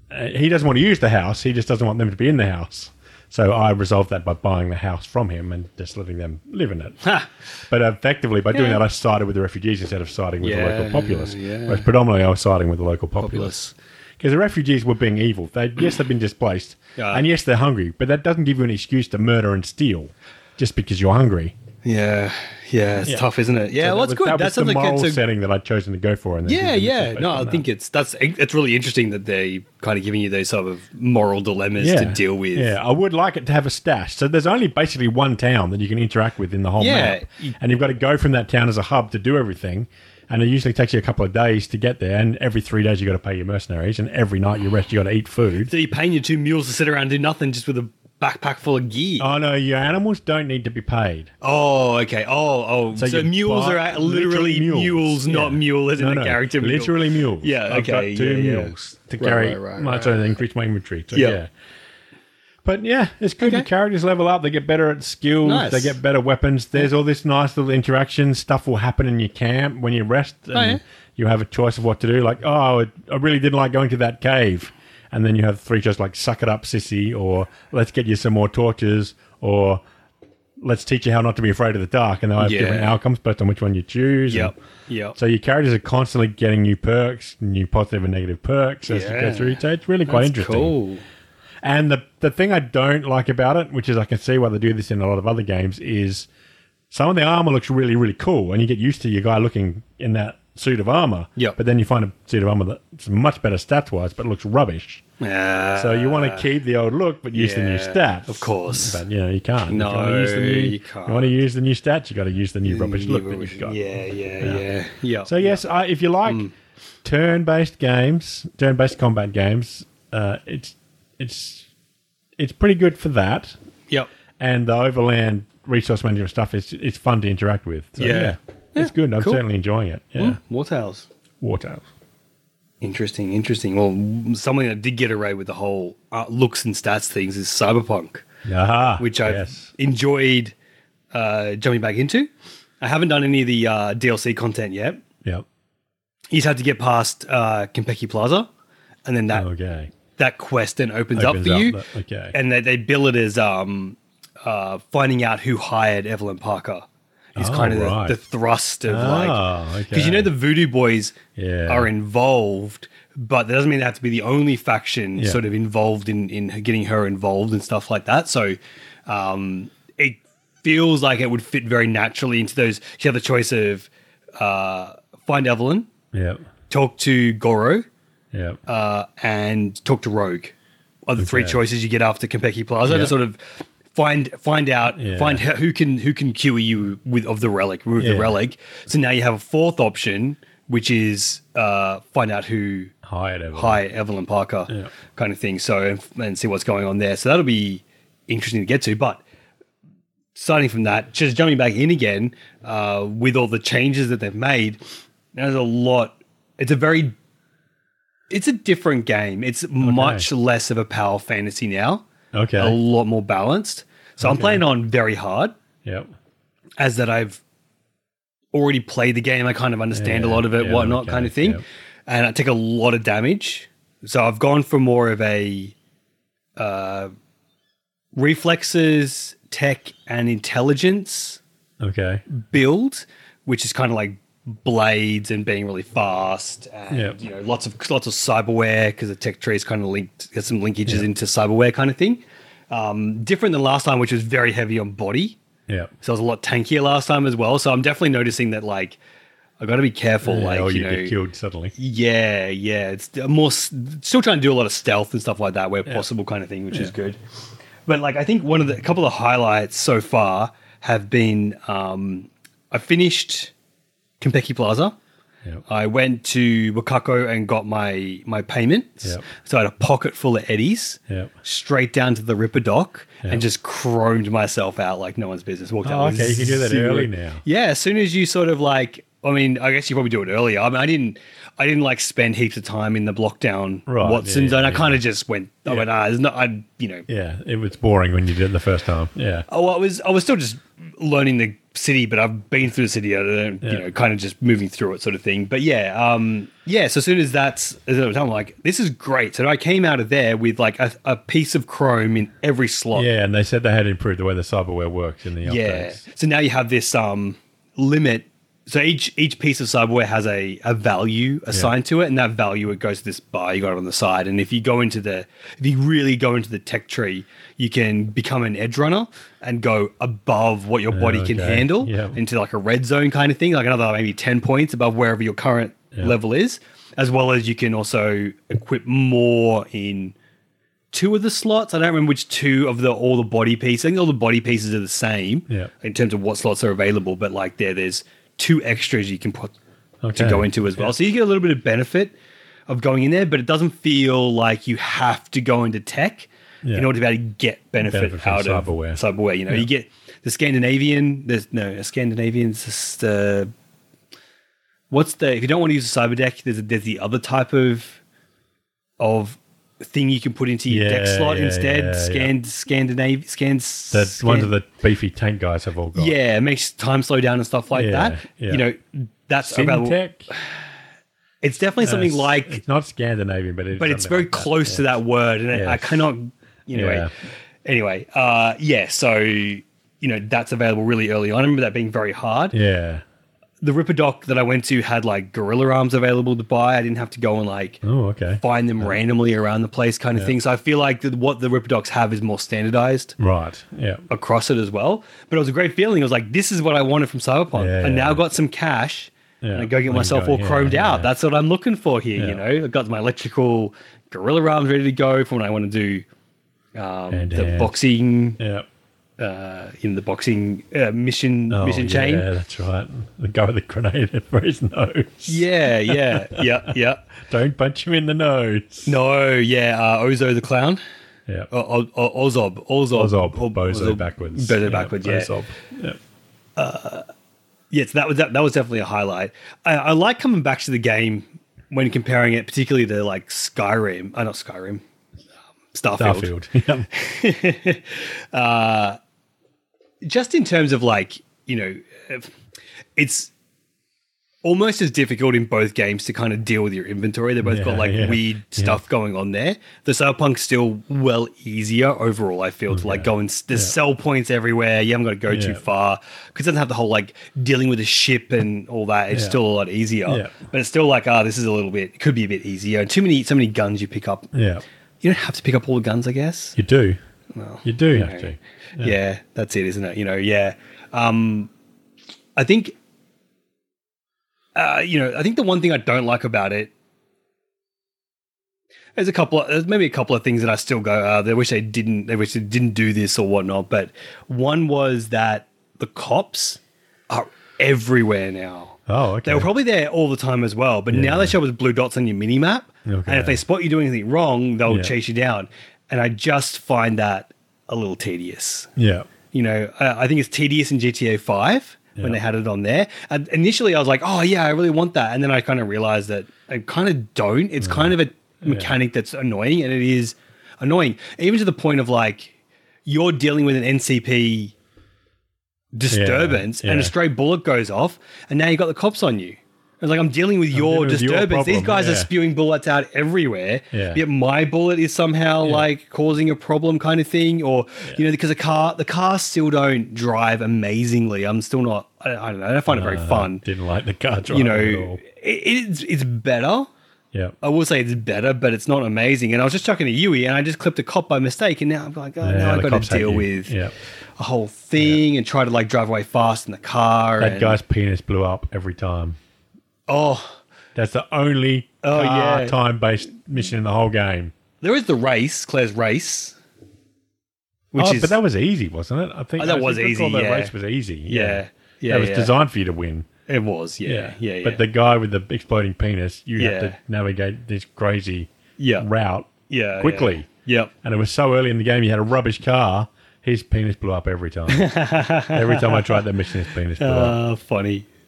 he doesn't want to use the house. He just doesn't want them to be in the house. So I resolved that by buying the house from him and just letting them live in it. But effectively, by doing that, I sided with the refugees instead of siding with the local populace. Whereas predominantly, I was siding with the local populace. Because the refugees were being evil. Yes, they've been displaced. And yes, they're hungry. But that doesn't give you an excuse to murder and steal just because you're hungry. Yeah, it's tough, isn't it? Yeah, so well, that's good. That's the moral setting that I'd chosen to go for. And no, I think it's really interesting that they're kind of giving you those sort of moral dilemmas to deal with. Yeah, I would like it to have a stash. So there's only basically one town that you can interact with in the whole map. And you've got to go from that town as a hub to do everything. And it usually takes you a couple of days to get there. And every 3 days, you've got to pay your mercenaries. And every night you rest, you've got to eat food. So you're paying your 2 mules to sit around and do nothing just with a backpack full of gear. Oh, no, your animals don't need to be paid. Oh, okay. So mules are literally mules, not mule as in a character mule. Literally mules. Yeah, okay. I've got 2 mules to carry. So increase my inventory. So, yeah. But yeah, it's good. The characters level up. They get better at skills. Nice. They get better weapons. There's all this nice little interaction. Stuff will happen in your camp when you rest. And you have a choice of what to do. Like, I really didn't like going to that cave. And then you have 3 choices like, suck it up, sissy, or let's get you some more torches, or let's teach you how not to be afraid of the dark. And they'll have different outcomes based on which one you choose. Yep. So your characters are constantly getting new perks, new positive and negative perks as you go through. So it's really quite interesting. Cool. And the thing I don't like about it, which is I can see why they do this in a lot of other games, is some of the armor looks really, really cool. And you get used to your guy looking in that suit of armor. But then you find a suit of armor that's much better stats-wise, but looks rubbish. So you want to keep the old look, but use the new stats. Of course. But, you can't. No, you can't. You want to use the new stats, you got to use the new rubbish look that you've got. Yeah. So, yes, if you like turn-based games, turn-based combat games, it's pretty good for that. And the overland resource management stuff is fun to interact with. So, it's good. I'm certainly enjoying it. War Tales. Interesting. Well, something that did get away with the whole looks and stats things is Cyberpunk, which I've enjoyed jumping back into. I haven't done any of the DLC content yet. You just have to get past Konpeki Plaza, and then that quest then opens up for you. And they bill it as finding out who hired Evelyn Parker. Is kind of the thrust of because the Voodoo Boys are involved, but that doesn't mean they have to be the only faction sort of involved in getting her involved and stuff like that. So it feels like it would fit very naturally into those. You have the choice of find Evelyn, talk to Goro, and talk to Rogue. Are the 3 choices you get after Konpeki Plaza to sort of find out who can cure you with the relic, remove the relic. So now you have a 4th option, which is find out who hired Evelyn Parker, kind of thing. So and see what's going on there. So that'll be interesting to get to. But starting from that, just jumping back in again with all the changes that they've made, there's a lot. It's a different game. It's much less of a power fantasy now. A lot more balanced. So I'm playing on very hard. As that I've already played the game. I kind of understand a lot of it, whatnot kind of thing. And I take a lot of damage. So I've gone for more of a reflexes, tech, and intelligence build, which is kind of like blades and being really fast and lots of cyberware because the tech tree is kind of linked, has some linkages into cyberware kind of thing. Different than last time, which was very heavy on body. So it was a lot tankier last time as well. So I'm definitely noticing that I got to be careful. You get killed suddenly. It's more still trying to do a lot of stealth and stuff like that where possible kind of thing, which is good. But I think a couple of highlights so far have been I finished Konpeki Plaza. I went to Wakako and got my payments. So I had a pocket full of eddies, straight down to the Ripper Dock and just chromed myself out like no one's business. Walked out. You can do that early now. Yeah, as soon as you sort of I mean, I guess you probably do it earlier. I mean, I didn't like spend heaps of time in the blockdown Watson zone. I kind of just went. I went. There's not. Yeah, it was boring when you did it the first time. Yeah. Oh, I was still just learning the city, but I've been through the city. I don't, kind of just moving through it, sort of thing. But yeah. So as soon as I'm like, this is great. So I came out of there with like a piece of chrome in every slot. Yeah, and they said they had improved the way the cyberware works in the updates. Yeah. So now you have this limit. So each piece of cyberware has a value assigned to it, and that value, it goes to this bar you got it on the side. And if you really go into the tech tree, you can become an edge runner and go above what your body can handle into like a red zone kind of thing, like another maybe 10 points above wherever your current level is, as well as you can also equip more in 2 of the slots. I don't remember which 2 of all the body pieces. I think all the body pieces are the same in terms of what slots are available, but like there's 2 extras you can put to go into as well. So you get a little bit of benefit of going in there, but it doesn't feel like you have to go into tech in order to be able to get benefit out of cyberware. You get the Scandinavian. There's a Scandinavian's just if you don't want to use a cyber deck, there's the other type of thing you can put into your deck slot instead. Scandinavian. That's one of the beefy tank guys have all got. Yeah, it makes time slow down and stuff like that. Yeah. That's Syntech. It's definitely something like. It's not Scandinavian, but it's very like close to that word, and I cannot. Anyway, so that's available really early on. I remember that being very hard. Yeah. The Ripper Dock that I went to had like gorilla arms available to buy. I didn't have to go and find them randomly around the place kind of thing. So I feel like what the Ripper Docks have is more standardized across it as well. But it was a great feeling. I was like, this is what I wanted from Cyberpunk. I now got some cash and I go get myself all chromed out. That's what I'm looking for here, I've got my electrical gorilla arms ready to go for when I want to do the boxing... in the boxing mission chain. Yeah, that's right. The guy with the grenade for his nose. Yeah. Don't punch him in the nose. No, Ozo the clown. Yeah. Ozob. Bozo backwards. Bozo backwards, yeah. Ozob. Yeah. Yes, that was definitely a highlight. I like coming back to the game when comparing it, particularly to like Skyrim. Not Skyrim. Starfield. Just in terms of like, it's almost as difficult in both games to kind of deal with your inventory. They both got like weird stuff going on there. The Cyberpunk's still easier overall, I feel, to like go and there's sell points everywhere. You haven't got to go too far because it doesn't have the whole like dealing with the ship and all that. It's still a lot easier. Yeah. But it's still like, this is it could be a bit easier. So many guns you pick up. Yeah. You don't have to pick up all the guns, I guess. You do. Well, you do have to. Yeah, that's it, isn't it? I think, I think the one thing I don't like about it, there's maybe a couple of things that I still go, they wish they didn't do this or whatnot. But one was that the cops are everywhere now. Oh, okay. They were probably there all the time as well, but now they show us blue dots on your mini map. Okay. And if they spot you doing anything wrong, they'll chase you down. And I just find that a little tedious. Yeah. I think it's tedious in GTA 5 when they had it on there. And initially I was like, oh yeah, I really want that. And then I kind of realized that I kind of don't. It's kind of a mechanic that's annoying, and it is annoying. Even to the point of like, you're dealing with an NCP disturbance and a stray bullet goes off and now you got the cops on you. It's like, I'm dealing with your disturbance. These guys are spewing bullets out everywhere. Yeah. Yet my bullet is somehow like causing a problem kind of thing. Or, because the cars still don't drive amazingly. I'm still not, I don't know. I don't find it very fun. Didn't like the car driving at all. It's better. Yeah. I will say it's better, but it's not amazing. And I was just chucking a Yui and I just clipped a cop by mistake. And now I'm like, now I've got to deal with a whole thing and try to like drive away fast in the car. That guy's penis blew up every time. Oh, that's the only time-based mission in the whole game. There is the race, Claire's race, but that was easy, wasn't it? I think that was easy. That race was easy. Yeah. It was designed for you to win. It was, yeah. But the guy with the exploding penis, you have to navigate this crazy route quickly. Yep. And it was so early in the game, you had a rubbish car. His penis blew up every time. Every time I tried that mission, his penis blew up. Funny.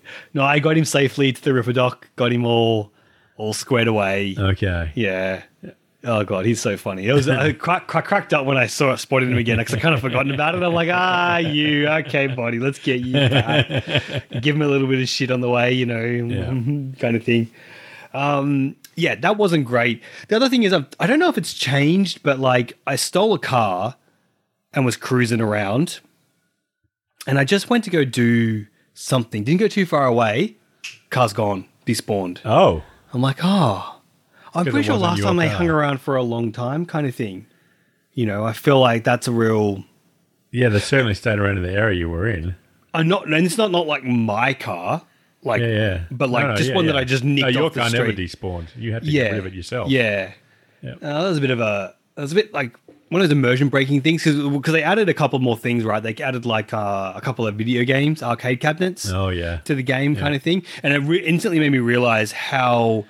No, I got him safely to the Ripper Dock. Got him all squared away. Okay. Yeah. Oh god, he's so funny. It was I cracked up when I spotted him again because I kind of forgotten about it. I'm like, you okay, buddy? Let's get you back. Give him a little bit of shit on the way, kind of thing. Yeah, that wasn't great. The other thing is, I don't know if it's changed, but like I stole a car and was cruising around, and I just went to go do something. Didn't go too far away. Car's gone, despawned. Oh, I'm like, I'm pretty sure last time they hung around for a long time kind of thing. I feel like that's a real... Yeah, they certainly stayed around in the area you were in. And it's not like my car. Like, but like one that I just nicked off the street. Your car never despawned. You had to get rid of it yourself. Yeah. That was a bit like one of those immersion breaking things because they added a couple more things, right? They added like a couple of video games, arcade cabinets. Oh, yeah. To the game kind of thing. And it instantly made me realize how...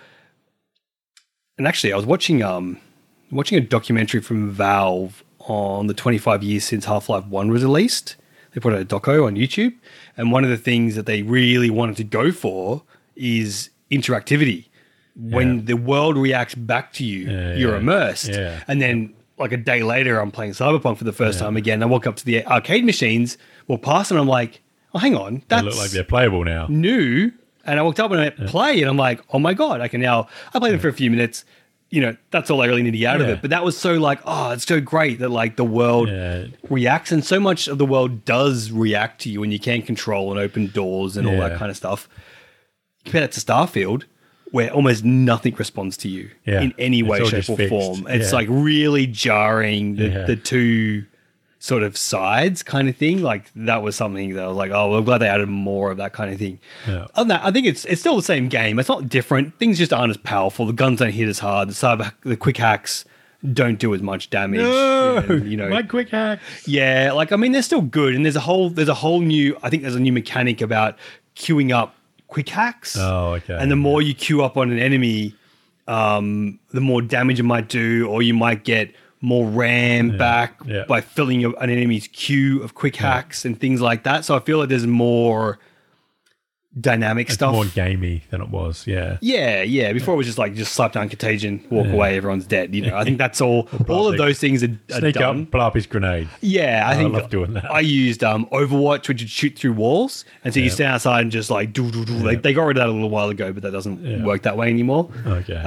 And actually, I was watching a documentary from Valve on the 25 years since Half-Life 1 was released. They put out a doco on YouTube. And one of the things that they really wanted to go for is interactivity. When the world reacts back to you, you're immersed. Yeah. And then like a day later, I'm playing Cyberpunk for the first time again. I walk up to the arcade machines, walk past them, and I'm like, oh, hang on. They look like they're playable now. New. And I walked up and I play, and I'm like, oh my God, I played them for a few minutes. That's all I really need to get out of it. But that was so like, it's so great that like the world reacts, and so much of the world does react to you, and you can control and open doors and all that kind of stuff. Compare that to Starfield, where almost nothing responds to you in any way, shape, or form. It's like really jarring the two sort of sides kind of thing. Like that was something that I was like, well, I'm glad they added more of that kind of thing. Yeah. Other than that, I think it's still the same game. It's not different. Things just aren't as powerful. The guns don't hit as hard. The quick hacks don't do as much damage. No, my quick hack. Yeah, like they're still good. And there's a whole new. I think there's a new mechanic about queuing up quick hacks. Oh, okay. And the more you queue up on an enemy, the more damage it might do, or you might get more RAM back by filling an enemy's queue of quick hacks and things like that. So I feel like there's more dynamic stuff. More gamey than it was, Yeah. Before it was just slap down Contagion, walk away, everyone's dead. I think that's all. All of those things are sneak done. Up, blow up his grenade. Yeah, I think I love doing that. I used Overwatch, which would shoot through walls, and so you stand outside and just like do. They got rid of that a little while ago, but that doesn't work that way anymore. Okay.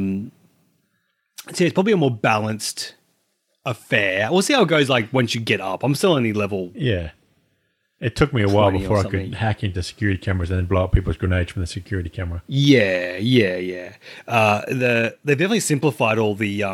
So it's probably a more balanced affair. We'll see how it goes like once you get up. I'm still only level. Yeah. It took me a while before I could hack into security cameras and then blow up people's grenades from the security camera. Yeah. They've definitely simplified all the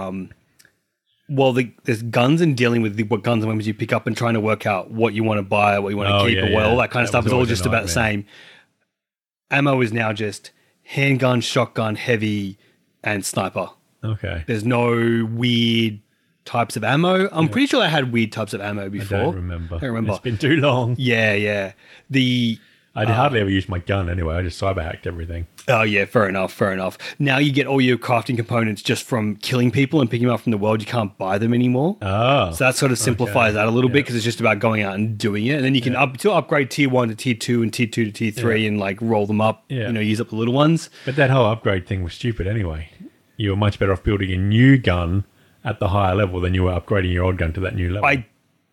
there's guns and dealing with what guns and weapons you pick up and trying to work out what you want to buy, what you want to keep, all that kind of stuff is all just about the same. Ammo is now just handgun, shotgun, heavy, and sniper. Okay. There's no weird types of ammo. I'm pretty sure I had weird types of ammo before. I don't remember. It's been too long. Yeah. I hardly ever used my gun anyway. I just cyber hacked everything. Oh yeah, fair enough. Now you get all your crafting components just from killing people and picking them up from the world. You can't buy them anymore. Oh. So that sort of simplifies that a little bit because it's just about going out and doing it. And then you can upgrade tier 1 to tier 2 and tier 2 to tier 3 and like roll them up, use up the little ones. But that whole upgrade thing was stupid anyway. You were much better off building a new gun at the higher level than you were upgrading your old gun to that new level. I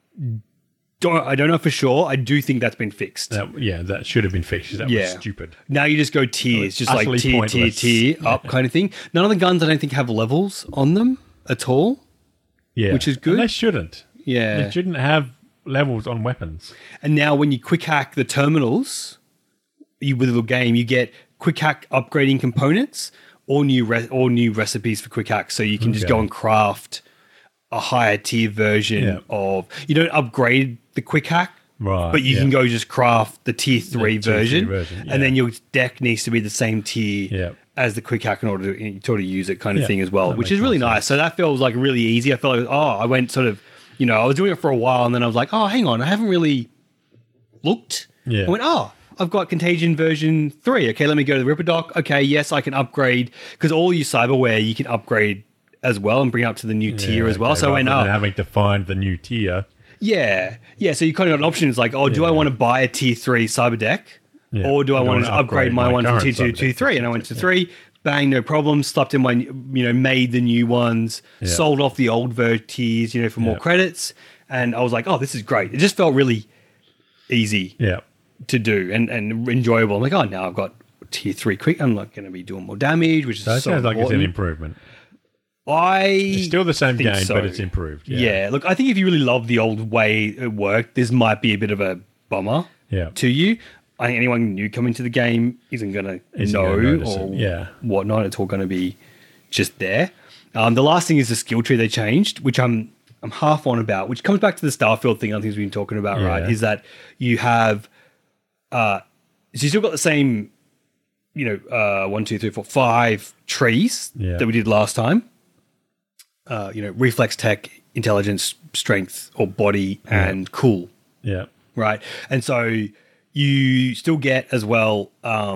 don't know for sure. I do think that's been fixed. That should have been fixed. That was stupid. Now you just go tiers, just like tier up kind of thing. None of the guns I don't think have levels on them at all. Yeah. Which is good. And they shouldn't. Yeah. They shouldn't have levels on weapons. And now when you quick hack the terminals, with a little game, you get quick hack upgrading components or new recipes for quick hacks. So you can just go and craft a higher tier version of... You don't upgrade the quick hack, right? But you can go just craft the tier 3 version. And then your deck needs to be the same tier as the quick hack in order to use it kind of thing as well, which is really nice. So that feels like really easy. I felt like, I went sort of... I was doing it for a while and then I was like, hang on, I haven't really looked. I went, I've got Contagion version 3. Okay, let me go to the Ripper Dock. Okay, yes, I can upgrade because all your cyberware you can upgrade as well and bring up to the new tier as well. So I went up. Having to find the new tier. Yeah. So you kind of got an option. It's like, do I want to buy a tier 3 cyber deck Yeah. Or do I want to upgrade my one from tier 2 to 3? And I went to 3, bang, no problem, slapped in my, made the new ones, sold off the old tiers, for more credits. And I was like, oh, this is great. It just felt really easy to do and enjoyable. I'm like, oh, now I've got tier 3 quick. I'm not going to be doing more damage, which is so sounds like important. It's an improvement. It's still the same game, but it's improved. Yeah. Look, I think if you really love the old way it worked, this might be a bit of a bummer to you. I think anyone new coming to the game isn't going to know or whatnot. It's all going to be just there. The last thing is the skill tree they changed, which I'm half on about, which comes back to the Starfield thing I think we've been talking about, right? Is that you have, so you still got the same, 1, 2, 3, 4, 5 trees that we did last time. Reflex, tech, intelligence, strength, or body, and cool. Yeah. Right. And so you still get as well,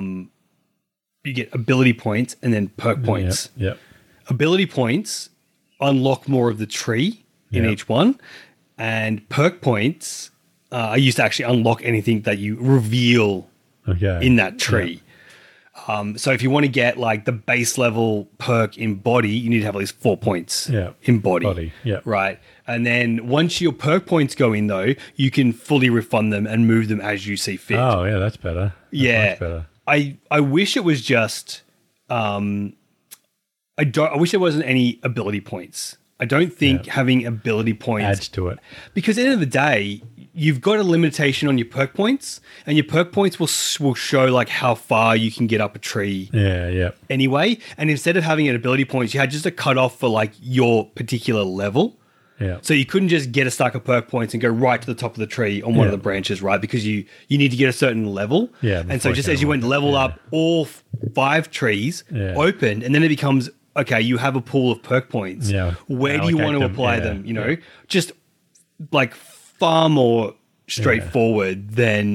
you get ability points and then perk points. Yeah. Ability points unlock more of the tree in each one, and perk points are used to actually unlock anything that you reveal in that tree. So if you want to get like the base level perk in body, you need to have at least 4 points in body. Right. And then once your perk points go in though, you can fully refund them and move them as you see fit. Oh yeah, that's better. That's much better. I wish it was just I wish there wasn't any ability points. I don't think having ability points adds to it. Because at the end of the day, you've got a limitation on your perk points, and your perk points will show like how far you can get up a tree. Anyway, and instead of having an ability points, you had just a cutoff for like your particular level. So you couldn't just get a stack of perk points and go right to the top of the tree on one of the branches, right? Because you need to get a certain level. And so just as you went to level up, all 5 trees opened, and then it becomes, okay, you have a pool of perk points. Where do you want to apply them? Just like far more straightforward than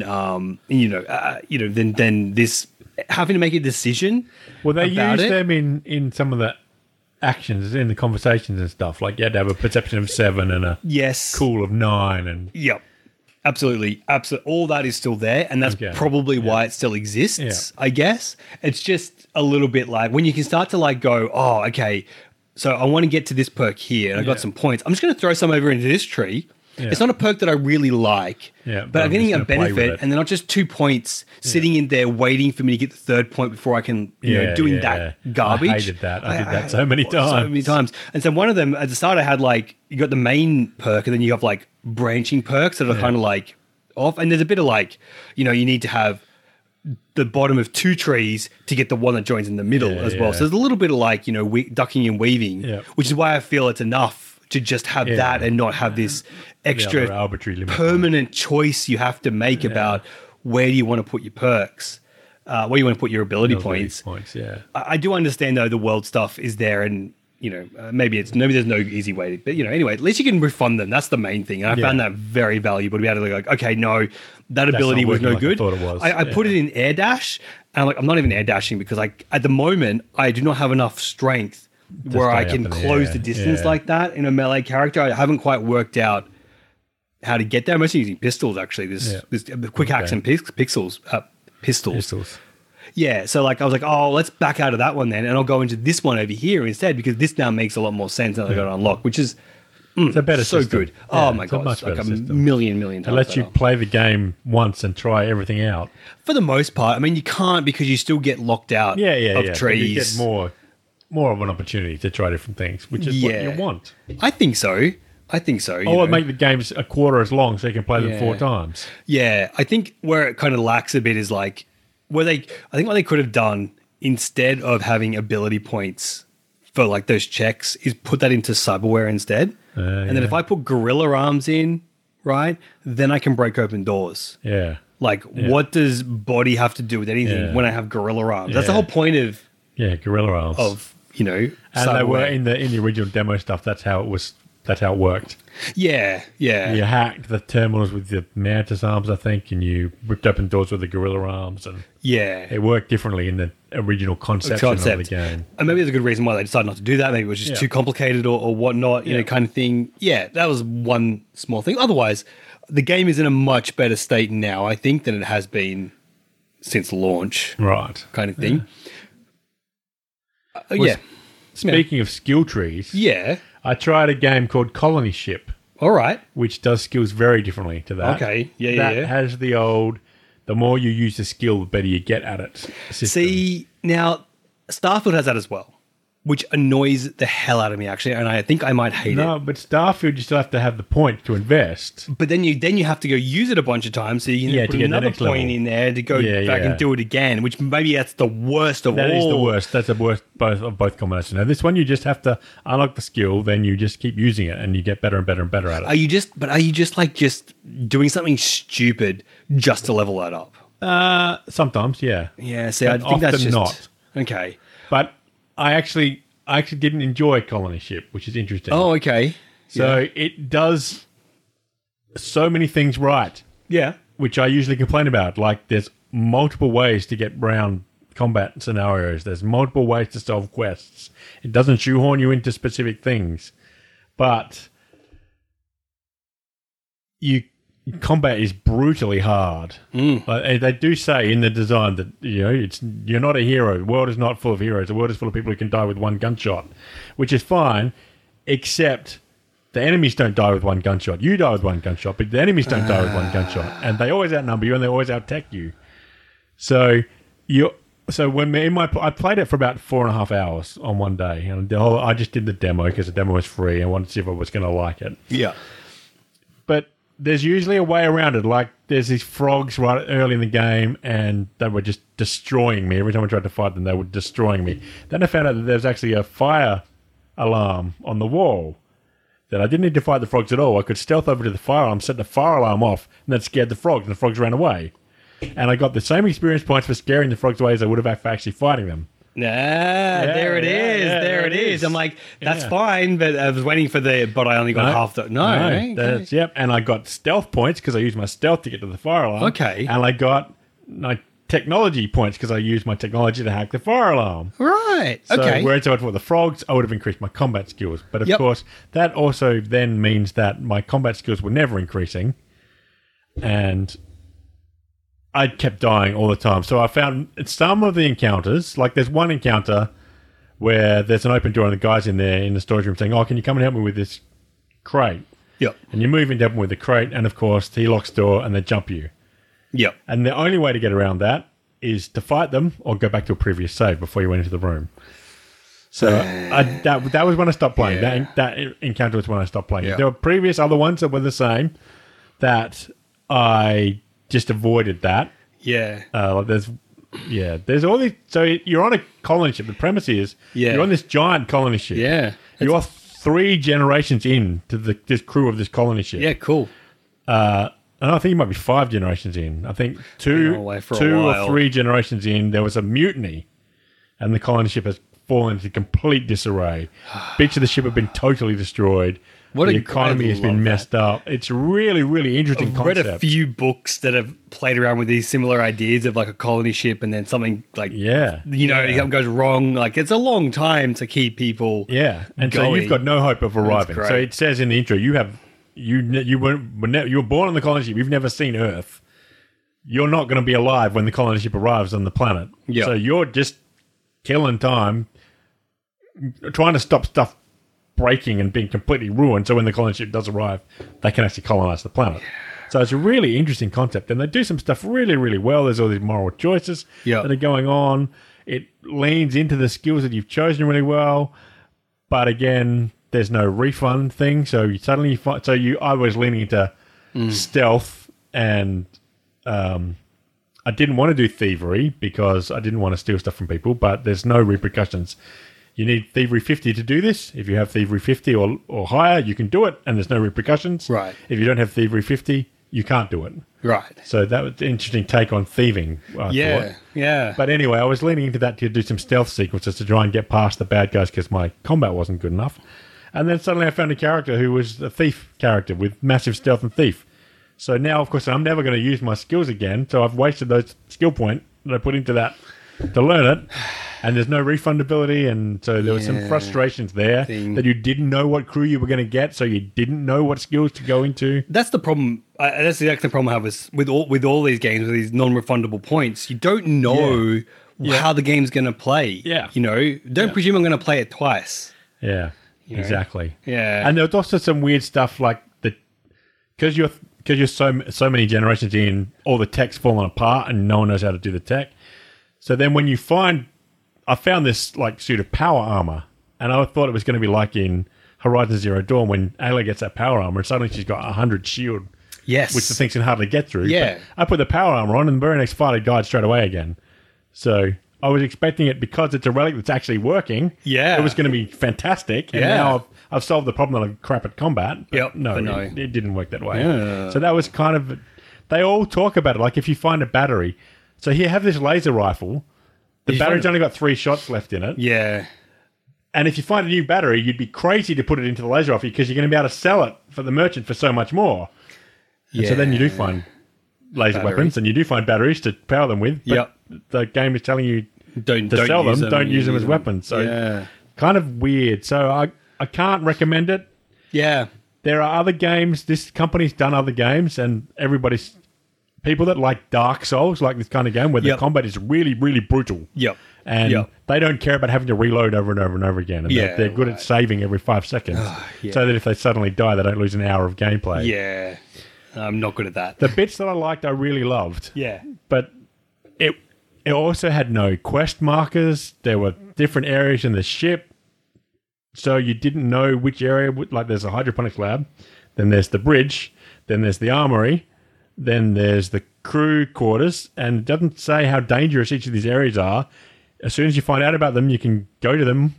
than this having to make a decision. Well, they use them in some of the actions in the conversations and stuff. Like you had to have a perception of 7 and a cool of 9, and absolutely. All that is still there, and that's probably why it still exists. I guess it's just a little bit like when you can start to like go, oh, okay, so I want to get to this perk here, and I got some points. I'm just going to throw some over into this tree. It's not a perk that I really like, but I'm getting a benefit, and they're not just 2 points sitting in there waiting for me to get the 3rd point before I can, doing that garbage. I hated that. I did that so many times. And so one of them, at the start I had like, you got the main perk, and then you have like branching perks that are kind of like off. And there's a bit of like, you need to have the bottom of 2 trees to get the one that joins in the middle as well. So there's a little bit of like, ducking and weaving, which is why I feel it's enough to just have that and not have this extra arbitrary permanent choice you have to make about where do you want to put your perks, where you want to put your ability points. I do understand though the world stuff is there, and maybe there's no easy way to, but anyway, at least you can refund them. That's the main thing, and I found that very valuable to be able to be like, okay, no, that ability was no good. I thought it was. I put it in air dash, and I'm not even air dashing because at the moment I do not have enough strength where I can close the distance like that in a melee character. I haven't quite worked out how to get there. I'm mostly using pistols, actually. This quick hacks and pistols. Yeah, so like I was like, oh, let's back out of that one then, and I'll go into this one over here instead, because this now makes a lot more sense now that I got to unlock, which is it's a better system. Good. Oh my god, it's like a million times. It lets you play the game once and try everything out. For the most part, I mean, you can't, because you still get locked out of trees. You get more of an opportunity to try different things, which is what you want. I think so. Or make the games a quarter as long so you can play them 4 times. Yeah, I think where it kind of lacks a bit is like I think what they could have done instead of having ability points for like those checks is put that into cyberware instead. And then if I put gorilla arms in, right, then I can break open doors. What does body have to do with anything when I have gorilla arms? That's the whole point of gorilla arms and they were in the original demo stuff. That's how it was. That's how it worked. You hacked the terminals with the mantis arms, I think, and you ripped open doors with the gorilla arms, and it worked differently in the original concept of the game. And maybe there's a good reason why they decided not to do that. Maybe it was just too complicated or whatnot, kind of thing. Yeah, that was one small thing. Otherwise, the game is in a much better state now, I think, than it has been since launch, right, kind of thing. Well, Yeah. Speaking of skill trees, Yeah. I tried a game called Colony Ship, All right. which does skills very differently to that. Okay. Yeah, That has the old, the more you use the skill, the better you get at it system. See, now Starfield has that as well, which annoys the hell out of me actually, and I think I might hate it. No, but Starfield, you still have to have the point to invest. But then you have to go use it a bunch of times, so you can Yeah, put to get the another next point level. in there to go back Yeah. and do it again. Which maybe that's the worst of all. That is the worst. That's the worst of both combinations. Now, this one, you just have to unlock the skill, then you just keep using it, and you get better and better and better at it. Are you just doing something stupid just to level that up? Sometimes, yeah. Yeah. See, I But think that's often just not. okay. But I actually didn't enjoy Colony Ship, which is interesting. Oh, okay. So it does so many things right, Yeah. which I usually complain about. Like, there's multiple ways to get around combat scenarios. There's multiple ways to solve quests. It doesn't shoehorn you into specific things, but combat is brutally hard. They do say in the design that you're not a hero. The world is not full of heroes. The world is full of people who can die with one gunshot, which is fine, except the enemies don't die with one gunshot. You die with one gunshot, but the enemies don't die with one gunshot, and they always outnumber you and they always out-tech you. So I played it for about 4.5 hours on one day, and I just did the demo because the demo was free. I wanted to see if I was going to like it. Yeah. But there's usually a way around it. Like, there's these frogs right early in the game, and they were just destroying me. Every time I tried to fight them, they were destroying me. Then I found out that there's actually a fire alarm on the wall, that I didn't need to fight the frogs at all. I could stealth over to the fire alarm, set the fire alarm off, and that scared the frogs, and the frogs ran away. And I got the same experience points for scaring the frogs away as I would have for actually fighting them. There it is. I'm like, that's fine, but I was waiting for but I only got half the. No. Yep. And I got stealth points because I used my stealth to get to the fire alarm. Okay. And I got my technology points because I used my technology to hack the fire alarm. Right. So Okay. whereas I for the frogs, I would have increased my combat skills. But of course, that also then means that my combat skills were never increasing. And I kept dying all the time. So I found some of the encounters, like there's one encounter where there's an open door and the guy's in there in the storage room saying, "Oh, can you come and help me with this crate?" Yep. And you move in to help him with the crate, and of course he locks the door and they jump you. Yep. And the only way to get around that is to fight them or go back to a previous save before you went into the room. So that was when I stopped playing. Yeah. That encounter was when I stopped playing. Yeah. There were previous other ones that were the same that I just avoided that. Yeah. There's all these. So you're on a colony ship. The premise is you're on this giant colony ship. Yeah. You're 3 generations in to this crew of this colony ship. Yeah. Cool. And I think it might be 5 generations in. I think two away for a or while. 3 generations in, there was a mutiny, and the colony ship has fallen into complete disarray. Bits of the ship have been totally destroyed. The economy has been messed up. It's really, really interesting I've concept. read a few books that have played around with these similar ideas of like a colony ship and then something like, something goes wrong. Like, it's a long time to keep people and going. so you've got no hope of arriving. great. So it says in the intro, you were born on the colony ship. You've never seen Earth. You're not going to be alive when the colony ship arrives on the planet. Yeah. So you're just killing time, trying to stop stuff breaking and being completely ruined. So when the colony ship does arrive, they can actually colonize the planet. So it's a really interesting concept, and they do some stuff really, really well. There's all these moral choices that are going on. It leans into the skills that you've chosen really well, but again, there's no refund thing. So you suddenly find, I was leaning into stealth, and I didn't want to do thievery because I didn't want to steal stuff from people, but there's no repercussions. You need Thievery 50 to do this. If you have Thievery 50 or higher, you can do it, and there's no repercussions. Right. If you don't have Thievery 50, you can't do it. Right. So that was an interesting take on thieving, I thought. Yeah. But anyway, I was leaning into that to do some stealth sequences to try and get past the bad guys because my combat wasn't good enough. And then suddenly I found a character who was a thief character with massive stealth and thief. So now, of course, I'm never going to use my skills again, so I've wasted those skill points that I put into that to learn it. And there's no refundability, and so there were some frustrations there that you didn't know what crew you were going to get, so you didn't know what skills to go into. That's the problem that's the exact problem I have with all these games with these non-refundable points. You don't know how the game's going to play. Yeah. Don't presume I'm going to play it twice. Yeah, exactly. Yeah. And there was also some weird stuff like because you're so many generations in, all the tech's falling apart and no one knows how to do the tech. So then when I found this like suit of power armor, and I thought it was going to be like in Horizon Zero Dawn when Ayla gets that power armor and suddenly she's got 100 shield. Yes. Which the thing can hardly get through. Yeah. But I put the power armor on and the very next fight it died straight away again. So I was expecting it because it's a relic that's actually working. Yeah. It was going to be fantastic. And now I've solved the problem that I'm crap at combat. But no. It didn't work that way. Yeah. So that was kind of... They all talk about it. Like if you find a battery... So you have this laser rifle. The battery's only got 3 shots left in it. Yeah. And if you find a new battery, you'd be crazy to put it into the laser rifle because you're going to be able to sell it for the merchant for so much more. And so then you do find laser weapons and you do find batteries to power them with. But the game is telling you don't sell use them, don't use them as weapons. So kind of weird. So I can't recommend it. Yeah. There are other games. This company's done other games and people that like Dark Souls, like this kind of game where the combat is really, really brutal. Yep. And they don't care about having to reload over and over and over again. And they're good at saving every 5 seconds so that if they suddenly die, they don't lose an hour of gameplay. Yeah. I'm not good at that. The bits that I liked, I really loved. Yeah. But it also had no quest markers. There were different areas in the ship. So you didn't know which area, like there's a hydroponics lab, then there's the bridge, then there's the armory, then there's the crew quarters, and it doesn't say how dangerous each of these areas are. As soon as you find out about them, you can go to them.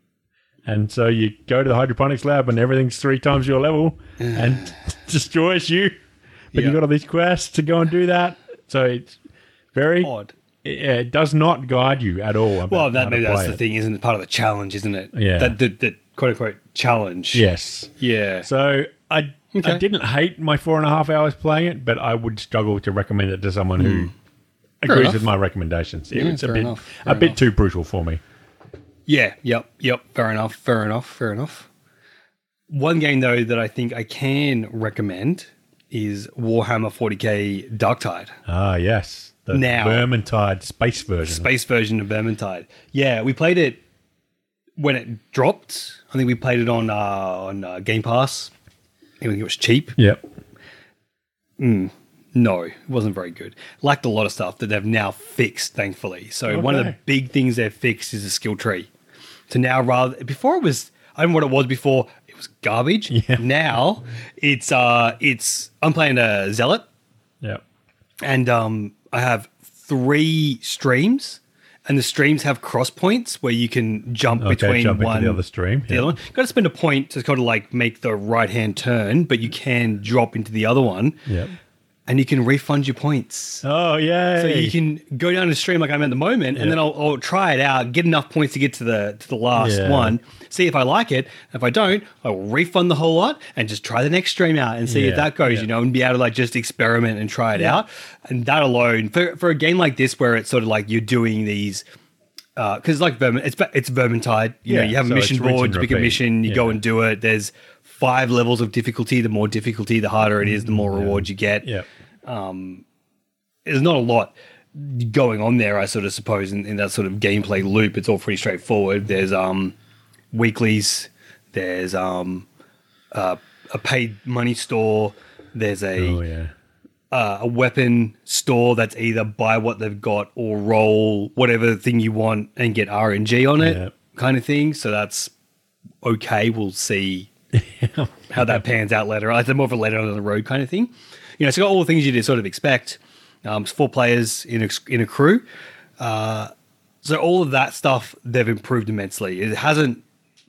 And so you go to the hydroponics lab and everything's 3 times your level and destroys you. But you've got all these quests to go and do that. So it's very odd. It does not guide you at all. Well, maybe that's the thing, isn't it? Part of the challenge, isn't it? Yeah. That quote unquote challenge. Yes. Yeah. So I didn't hate my 4.5 hours playing it, but I would struggle to recommend it to someone who agrees with my recommendations. It's a bit too brutal for me. Yeah, yep. Fair enough. One game, though, that I think I can recommend is Warhammer 40k Darktide. Ah, yes. The Vermintide space version. Space version of Vermintide. Yeah, we played it when it dropped. I think we played it on Game Pass. I think it was cheap. Yep. No, it wasn't very good. Lacked a lot of stuff that they've now fixed, thankfully. So one of the big things they've fixed is the skill tree. So now before it was, I don't know what it was before, it was garbage. Yeah. Now I'm playing a Zealot. Yep. And I have 3 streams. And the streams have cross points where you can jump between into one the other stream. The other one. You've got to spend a point to kind of like make the right hand turn, but you can drop into the other one. Yep. And you can refund your points. Oh, yay. So you can go down the stream like I'm at the moment, and then I'll try it out, get enough points to get to the last one, see if I like it. If I don't, I'll refund the whole lot and just try the next stream out and see if that goes, and be able to like just experiment and try it out. And that alone, for a game like this where it's sort of like you're doing these, because like it's Vermintide, you know, you have a mission board, you pick a mission, you go and do it. There's 5 levels of difficulty. The more difficulty, the harder it is, the more rewards you get. Yeah. There's not a lot going on there, I sort of suppose, in that sort of gameplay loop. It's all pretty straightforward. There's weeklies. There's a paid money store. There's a weapon store that's either buy what they've got or roll whatever thing you want and get RNG on it kind of thing. So that's okay. We'll see how that pans out later. It's more of a later on the road kind of thing. You know, it's got all the things you'd sort of expect. It's 4 players in a crew. So all of that stuff, they've improved immensely. It hasn't...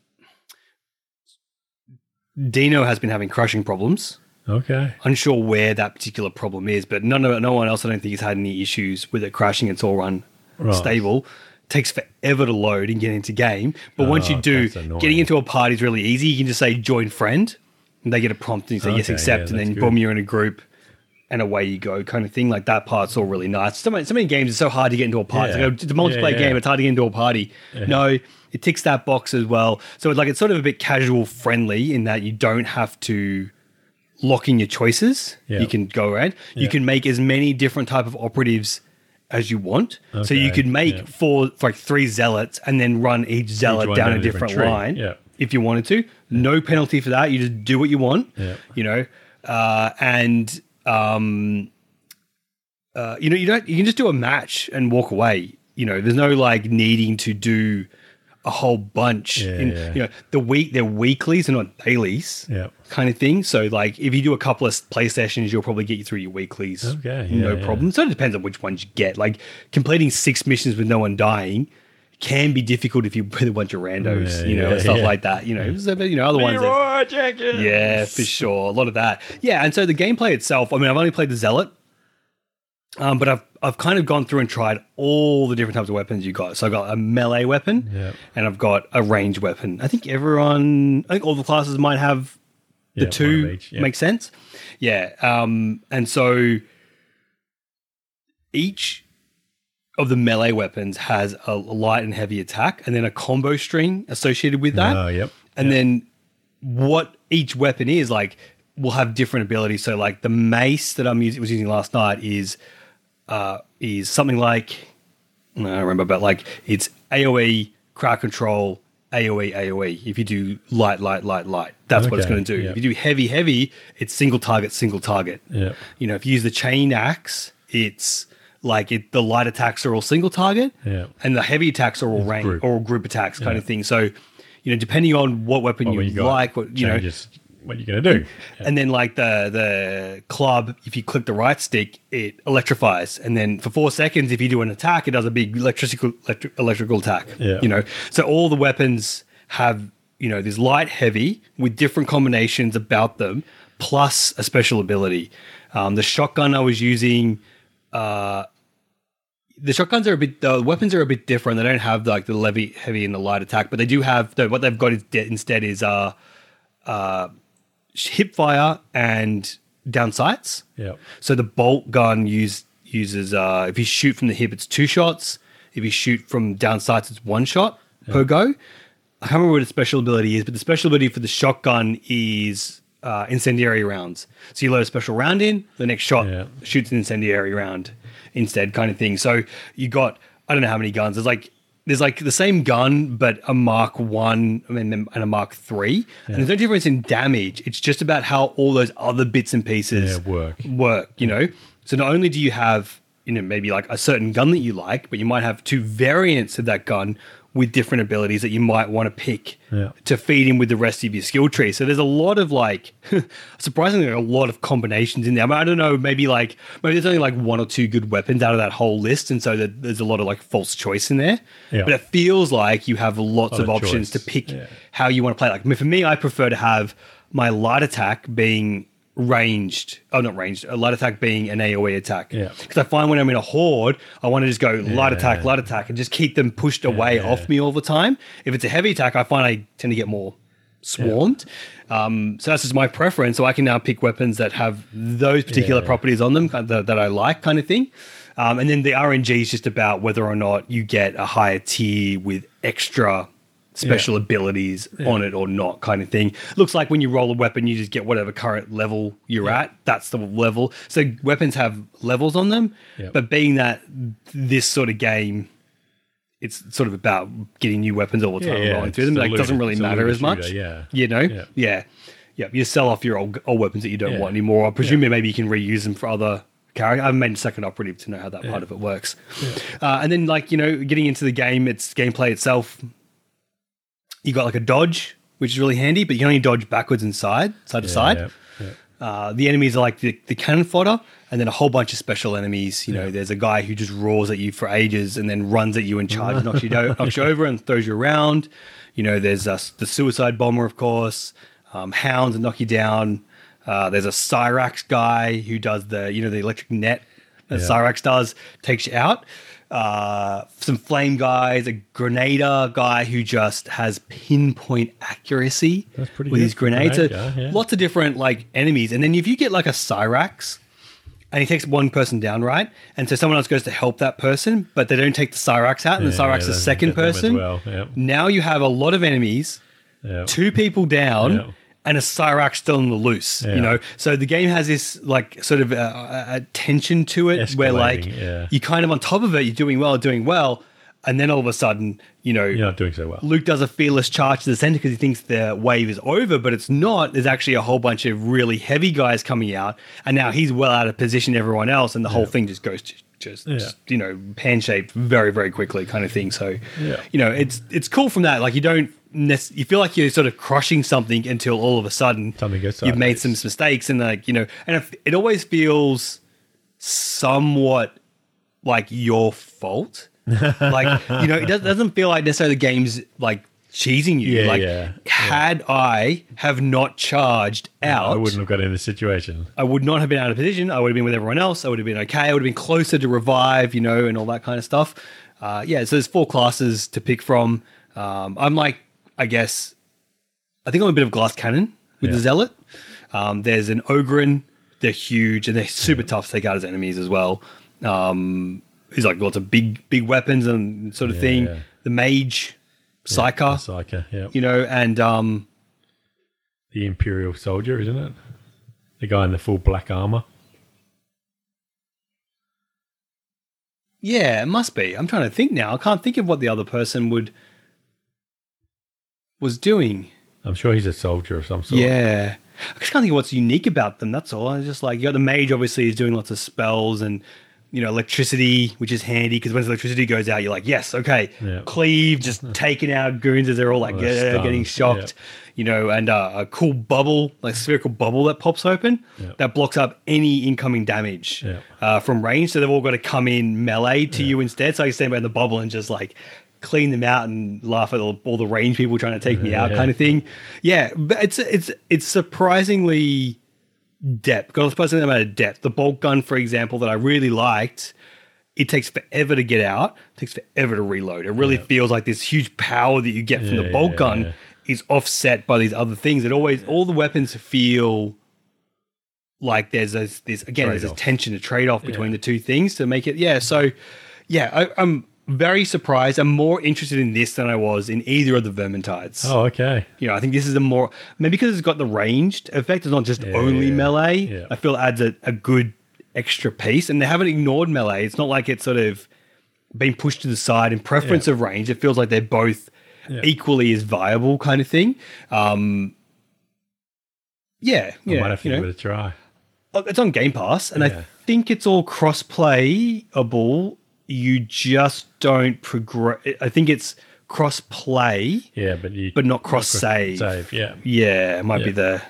Dino has been having crashing problems. Okay. Unsure where that particular problem is, but no one else I don't think has had any issues with it crashing. It's all run stable. Takes forever to load and get into game. But once you do, getting into a party is really easy. You can just say join friend, and they get a prompt and you say yes, accept, and then boom, you're in a group. And away you go, kind of thing. Like that part's all really nice. So many games, it's so hard to get into a party. It's a multiplayer game, it's hard to get into a party. No, it ticks that box as well. So it's sort of a bit casual friendly in that you don't have to lock in your choices. Yeah. You can go around. You can make as many different type of operatives as you want. Okay. So you could make like 3 zealots and then run each zealot down a different line if you wanted to. No penalty for that. You just do what you want. You know, you can just do a match and walk away. You know, there's no like needing to do a whole bunch. You know, they're weeklies and not dailies. Kind of thing. So like if you do a couple of play sessions, you'll probably get you through your weeklies. No problem. So it depends on which ones you get. Like completing 6 missions with no one dying can be difficult if you're with a bunch of randos, and stuff like that. You know, so, other ones. For sure. A lot of that. Yeah, and so the gameplay itself, I mean, I've only played the Zealot. But I've kind of gone through and tried all the different types of weapons you got. So I've got a melee weapon and I've got a ranged weapon. I think all the classes might have the two. Makes sense. Yeah. And so each of the melee weapons has a light and heavy attack and then a combo string associated with that. And then what each weapon is like will have different abilities. So like the mace that was using last night is something like, I don't remember, but like it's AoE, crowd control, AoE. If you do light, that's what it's going to do. If you do heavy, it's single target. You know, if you use the chain axe, it's like the light attacks are all single target and the heavy attacks are all range or group attacks kind of thing. So, you know, depending on what weapon you like, what you're going to do. And then like the club, if you click the right stick, it electrifies. And then for 4 seconds, if you do an attack, it does a big electrical attack. You know, so all the weapons have, you know, this light, heavy with different combinations about them, plus a special ability. The shotgun I was using, the shotguns are the weapons are a bit different. They don't have like the heavy and the light attack, but they do have, what they've got instead is hip fire and down sights. So the bolt gun uses if you shoot from the hip, it's 2 shots. If you shoot from down sights, it's 1 shot per go. I can't remember what the special ability is, but the special ability for the shotgun is incendiary rounds. So you load a special round in, the next shot shoots an incendiary round instead, kind of thing. So you got, I don't know how many guns. There's like the same gun, but a Mark 1 and a Mark 3. And there's no difference in damage. It's just about how all those other bits and pieces work, you know? So not only do you have, you know, maybe like a certain gun that you like, but you might have 2 variants of that gun with different abilities that you might want to pick to feed in with the rest of your skill tree. So there's a lot of like, surprisingly, a lot of combinations in there. I mean, I don't know, maybe there's only like 1 or 2 good weapons out of that whole list. And so there's a lot of like false choice in there. But it feels like you have lots of options to pick how you want to play. Like for me, I prefer to have my light attack being a light attack being an AoE attack. Because I find when I'm in a horde, I want to just go light attack, and just keep them pushed away off me all the time. If it's a heavy attack, I find I tend to get more swarmed. So that's just my preference. So I can now pick weapons that have those particular properties on them that I like, kind of thing. And then the RNG is just about whether or not you get a higher tier with extra special abilities on it or not, kind of thing. Looks like when you roll a weapon, you just get whatever current level you're at. That's the level. So weapons have levels on them, but being that this sort of game, it's sort of about getting new weapons all the time and rolling through them. Like, doesn't really matter as much. You know? You sell off your old weapons that you don't want anymore. I presume maybe you can reuse them for other characters. I've made a second operative to know how that part of it works. And then, like, you know, getting into the game, its gameplay itself, you got like a dodge, which is really handy, but you can only dodge backwards and side to side. The enemies are like the cannon fodder, and then a whole bunch of special enemies. You know, there's a guy who just roars at you for ages and then runs at you and charges, knocks you over and throws you around. You know, there's the suicide bomber, of course, hounds that knock you down. There's a Cyrax guy who does the electric net that Cyrax does, takes you out. Some flame guys, a grenader guy who just has pinpoint accuracy with his grenades. Lots of different like enemies. And then if you get like a Cyrax and he takes one person down, right? And so someone else goes to help that person, but they don't take the Cyrax out, and the Cyrax is the second person. Now you have a lot of enemies, 2 people down, and a Cyrax still on the loose, you know? So the game has this like sort of a tension to it where like you kind of on top of it, you're doing well. And then all of a sudden, you know, you're not doing so well. Luke does a fearless charge to the center because he thinks the wave is over, but it's not. There's actually a whole bunch of really heavy guys coming out, and now he's well out of position to everyone else, and the whole thing just goes just you know, pan-shaped very, very quickly kind of thing. So, you know, it's cool from that. Like you feel like you're sort of crushing something until all of a sudden you've made some mistakes, and like, you know, and it always feels somewhat like your fault. Like, you know, it doesn't feel like necessarily the game's like cheesing you. Had I have not charged out, I wouldn't have got in this situation. I would not have been out of position. I would have been with everyone else. I would have been okay. I would have been closer to revive, you know, and all that kind of stuff. So there's 4 classes to pick from. I'm like, I think I'm a bit of glass cannon with the Zealot. There's an Ogryn. They're huge and they're super tough to take out as enemies as well. He's like lots of big weapons and sort of thing. Yeah. The Mage, Psyker, you know, and the Imperial Soldier, isn't it? The guy in the full black armor. Yeah, it must be. I'm trying to think now. I can't think of what the other person was doing. I'm sure he's a soldier of some sort. Yeah. I just can't think of what's unique about them. That's all. I just like, you got the Mage, obviously, is doing lots of spells and, you know, electricity, which is handy because when electricity goes out, you're like, yes, okay, cleave, just taking out goons as they're all like getting shocked, you know, and a cool bubble, like spherical bubble that pops open that blocks up any incoming damage from range. So they've all got to come in melee to you instead. So I can stand behind the bubble and just like clean them out and laugh at all the range people trying to take me out kind of thing. Yeah, but it's surprisingly depth. Got to suppose something about depth. The bolt gun, for example, that I really liked, it takes forever to get out. It takes forever to reload. It really feels like this huge power that you get from the bolt gun is offset by these other things. All the weapons feel like there's a tension, a trade-off between the two things to make it. So I'm very surprised. I'm more interested in this than I was in either of the Vermintides. Oh, okay. You know, I think this is maybe because it's got the ranged effect. It's not just only melee. Yeah. I feel it adds a good extra piece, and they haven't ignored melee. It's not like it's sort of been pushed to the side in preference of range. It feels like they're both equally as viable kind of thing. I might have to give it a try. It's on Game Pass, and I think it's all cross-playable. You just don't progress. I think it's cross-play, but not cross-save. It might be the.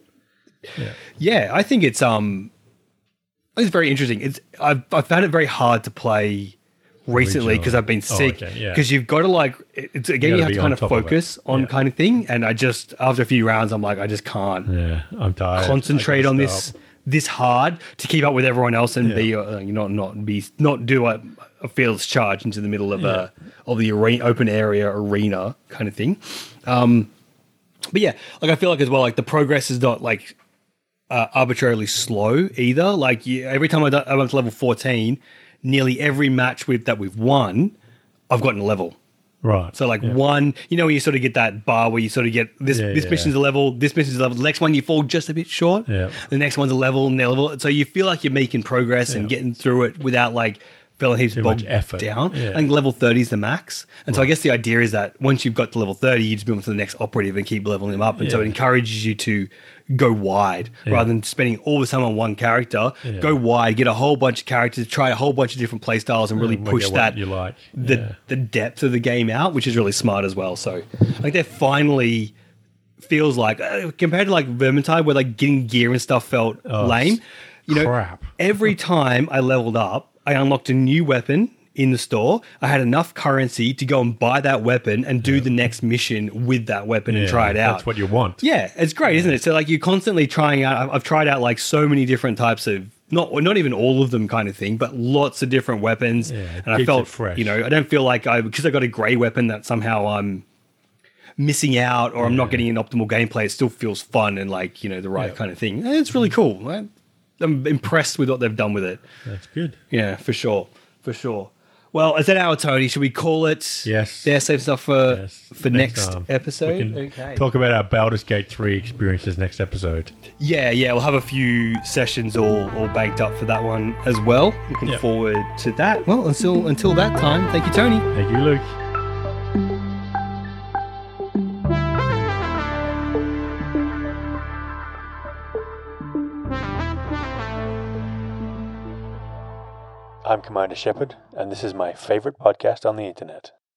I think it's very interesting. I've found it very hard to play recently because I've been sick. Because you've got to it's again you have to kind of focus on kind of thing, and I just after a few rounds I'm like I just can't. Yeah, I'm tired. Concentrate on this hard to keep up with everyone else and not do a fearless charge into the middle of the arena, open area arena kind of thing. But I feel like as well, like the progress is not like arbitrarily slow either. Like every time I went to level 14, nearly every match that we've won, I've gotten a level. Right. So one, you know, when you sort of get that bar where you sort of get this mission's a level, this mission's a level, the next one you fall just a bit short, the next one's a level and they're level. So you feel like you're making progress and getting through it without like feeling heaps bogged down. I think level 30 is the max. And so I guess the idea is that once you've got to level 30, you just move on to the next operative and keep leveling them up. And so it encourages you to go wide rather than spending all the time on one character. Go wide, get a whole bunch of characters, try a whole bunch of different play styles and really push that you like. The depth of the game out, which is really smart as well. So like they're finally feels like compared to like Vermintide where like getting gear and stuff felt lame. You know, every time I leveled up, I unlocked a new weapon in the store. I had enough currency to go and buy that weapon and do the next mission with that weapon and try it out. That's what you want. Yeah, it's great, isn't it? So like you're constantly trying out. I've tried out like so many different types of not even all of them kind of thing, but lots of different weapons. And I felt fresh. You know, I don't feel like because I got a grey weapon that somehow I'm missing out or I'm not getting an optimal gameplay. It still feels fun and like, you know, the right kind of thing. And it's really cool. I'm impressed with what they've done with it. That's good. Yeah, for sure. Well, is that our Tony? Should we call it? Yes. Yeah, save stuff for next time. episode. We can talk about our Baldur's Gate 3 experiences next episode. Yeah. We'll have a few sessions all banked up for that one as well. Looking forward to that. Well, until that time, thank you, Tony. Thank you, Luke. I'm Commander Shepard, and this is my favorite podcast on the internet.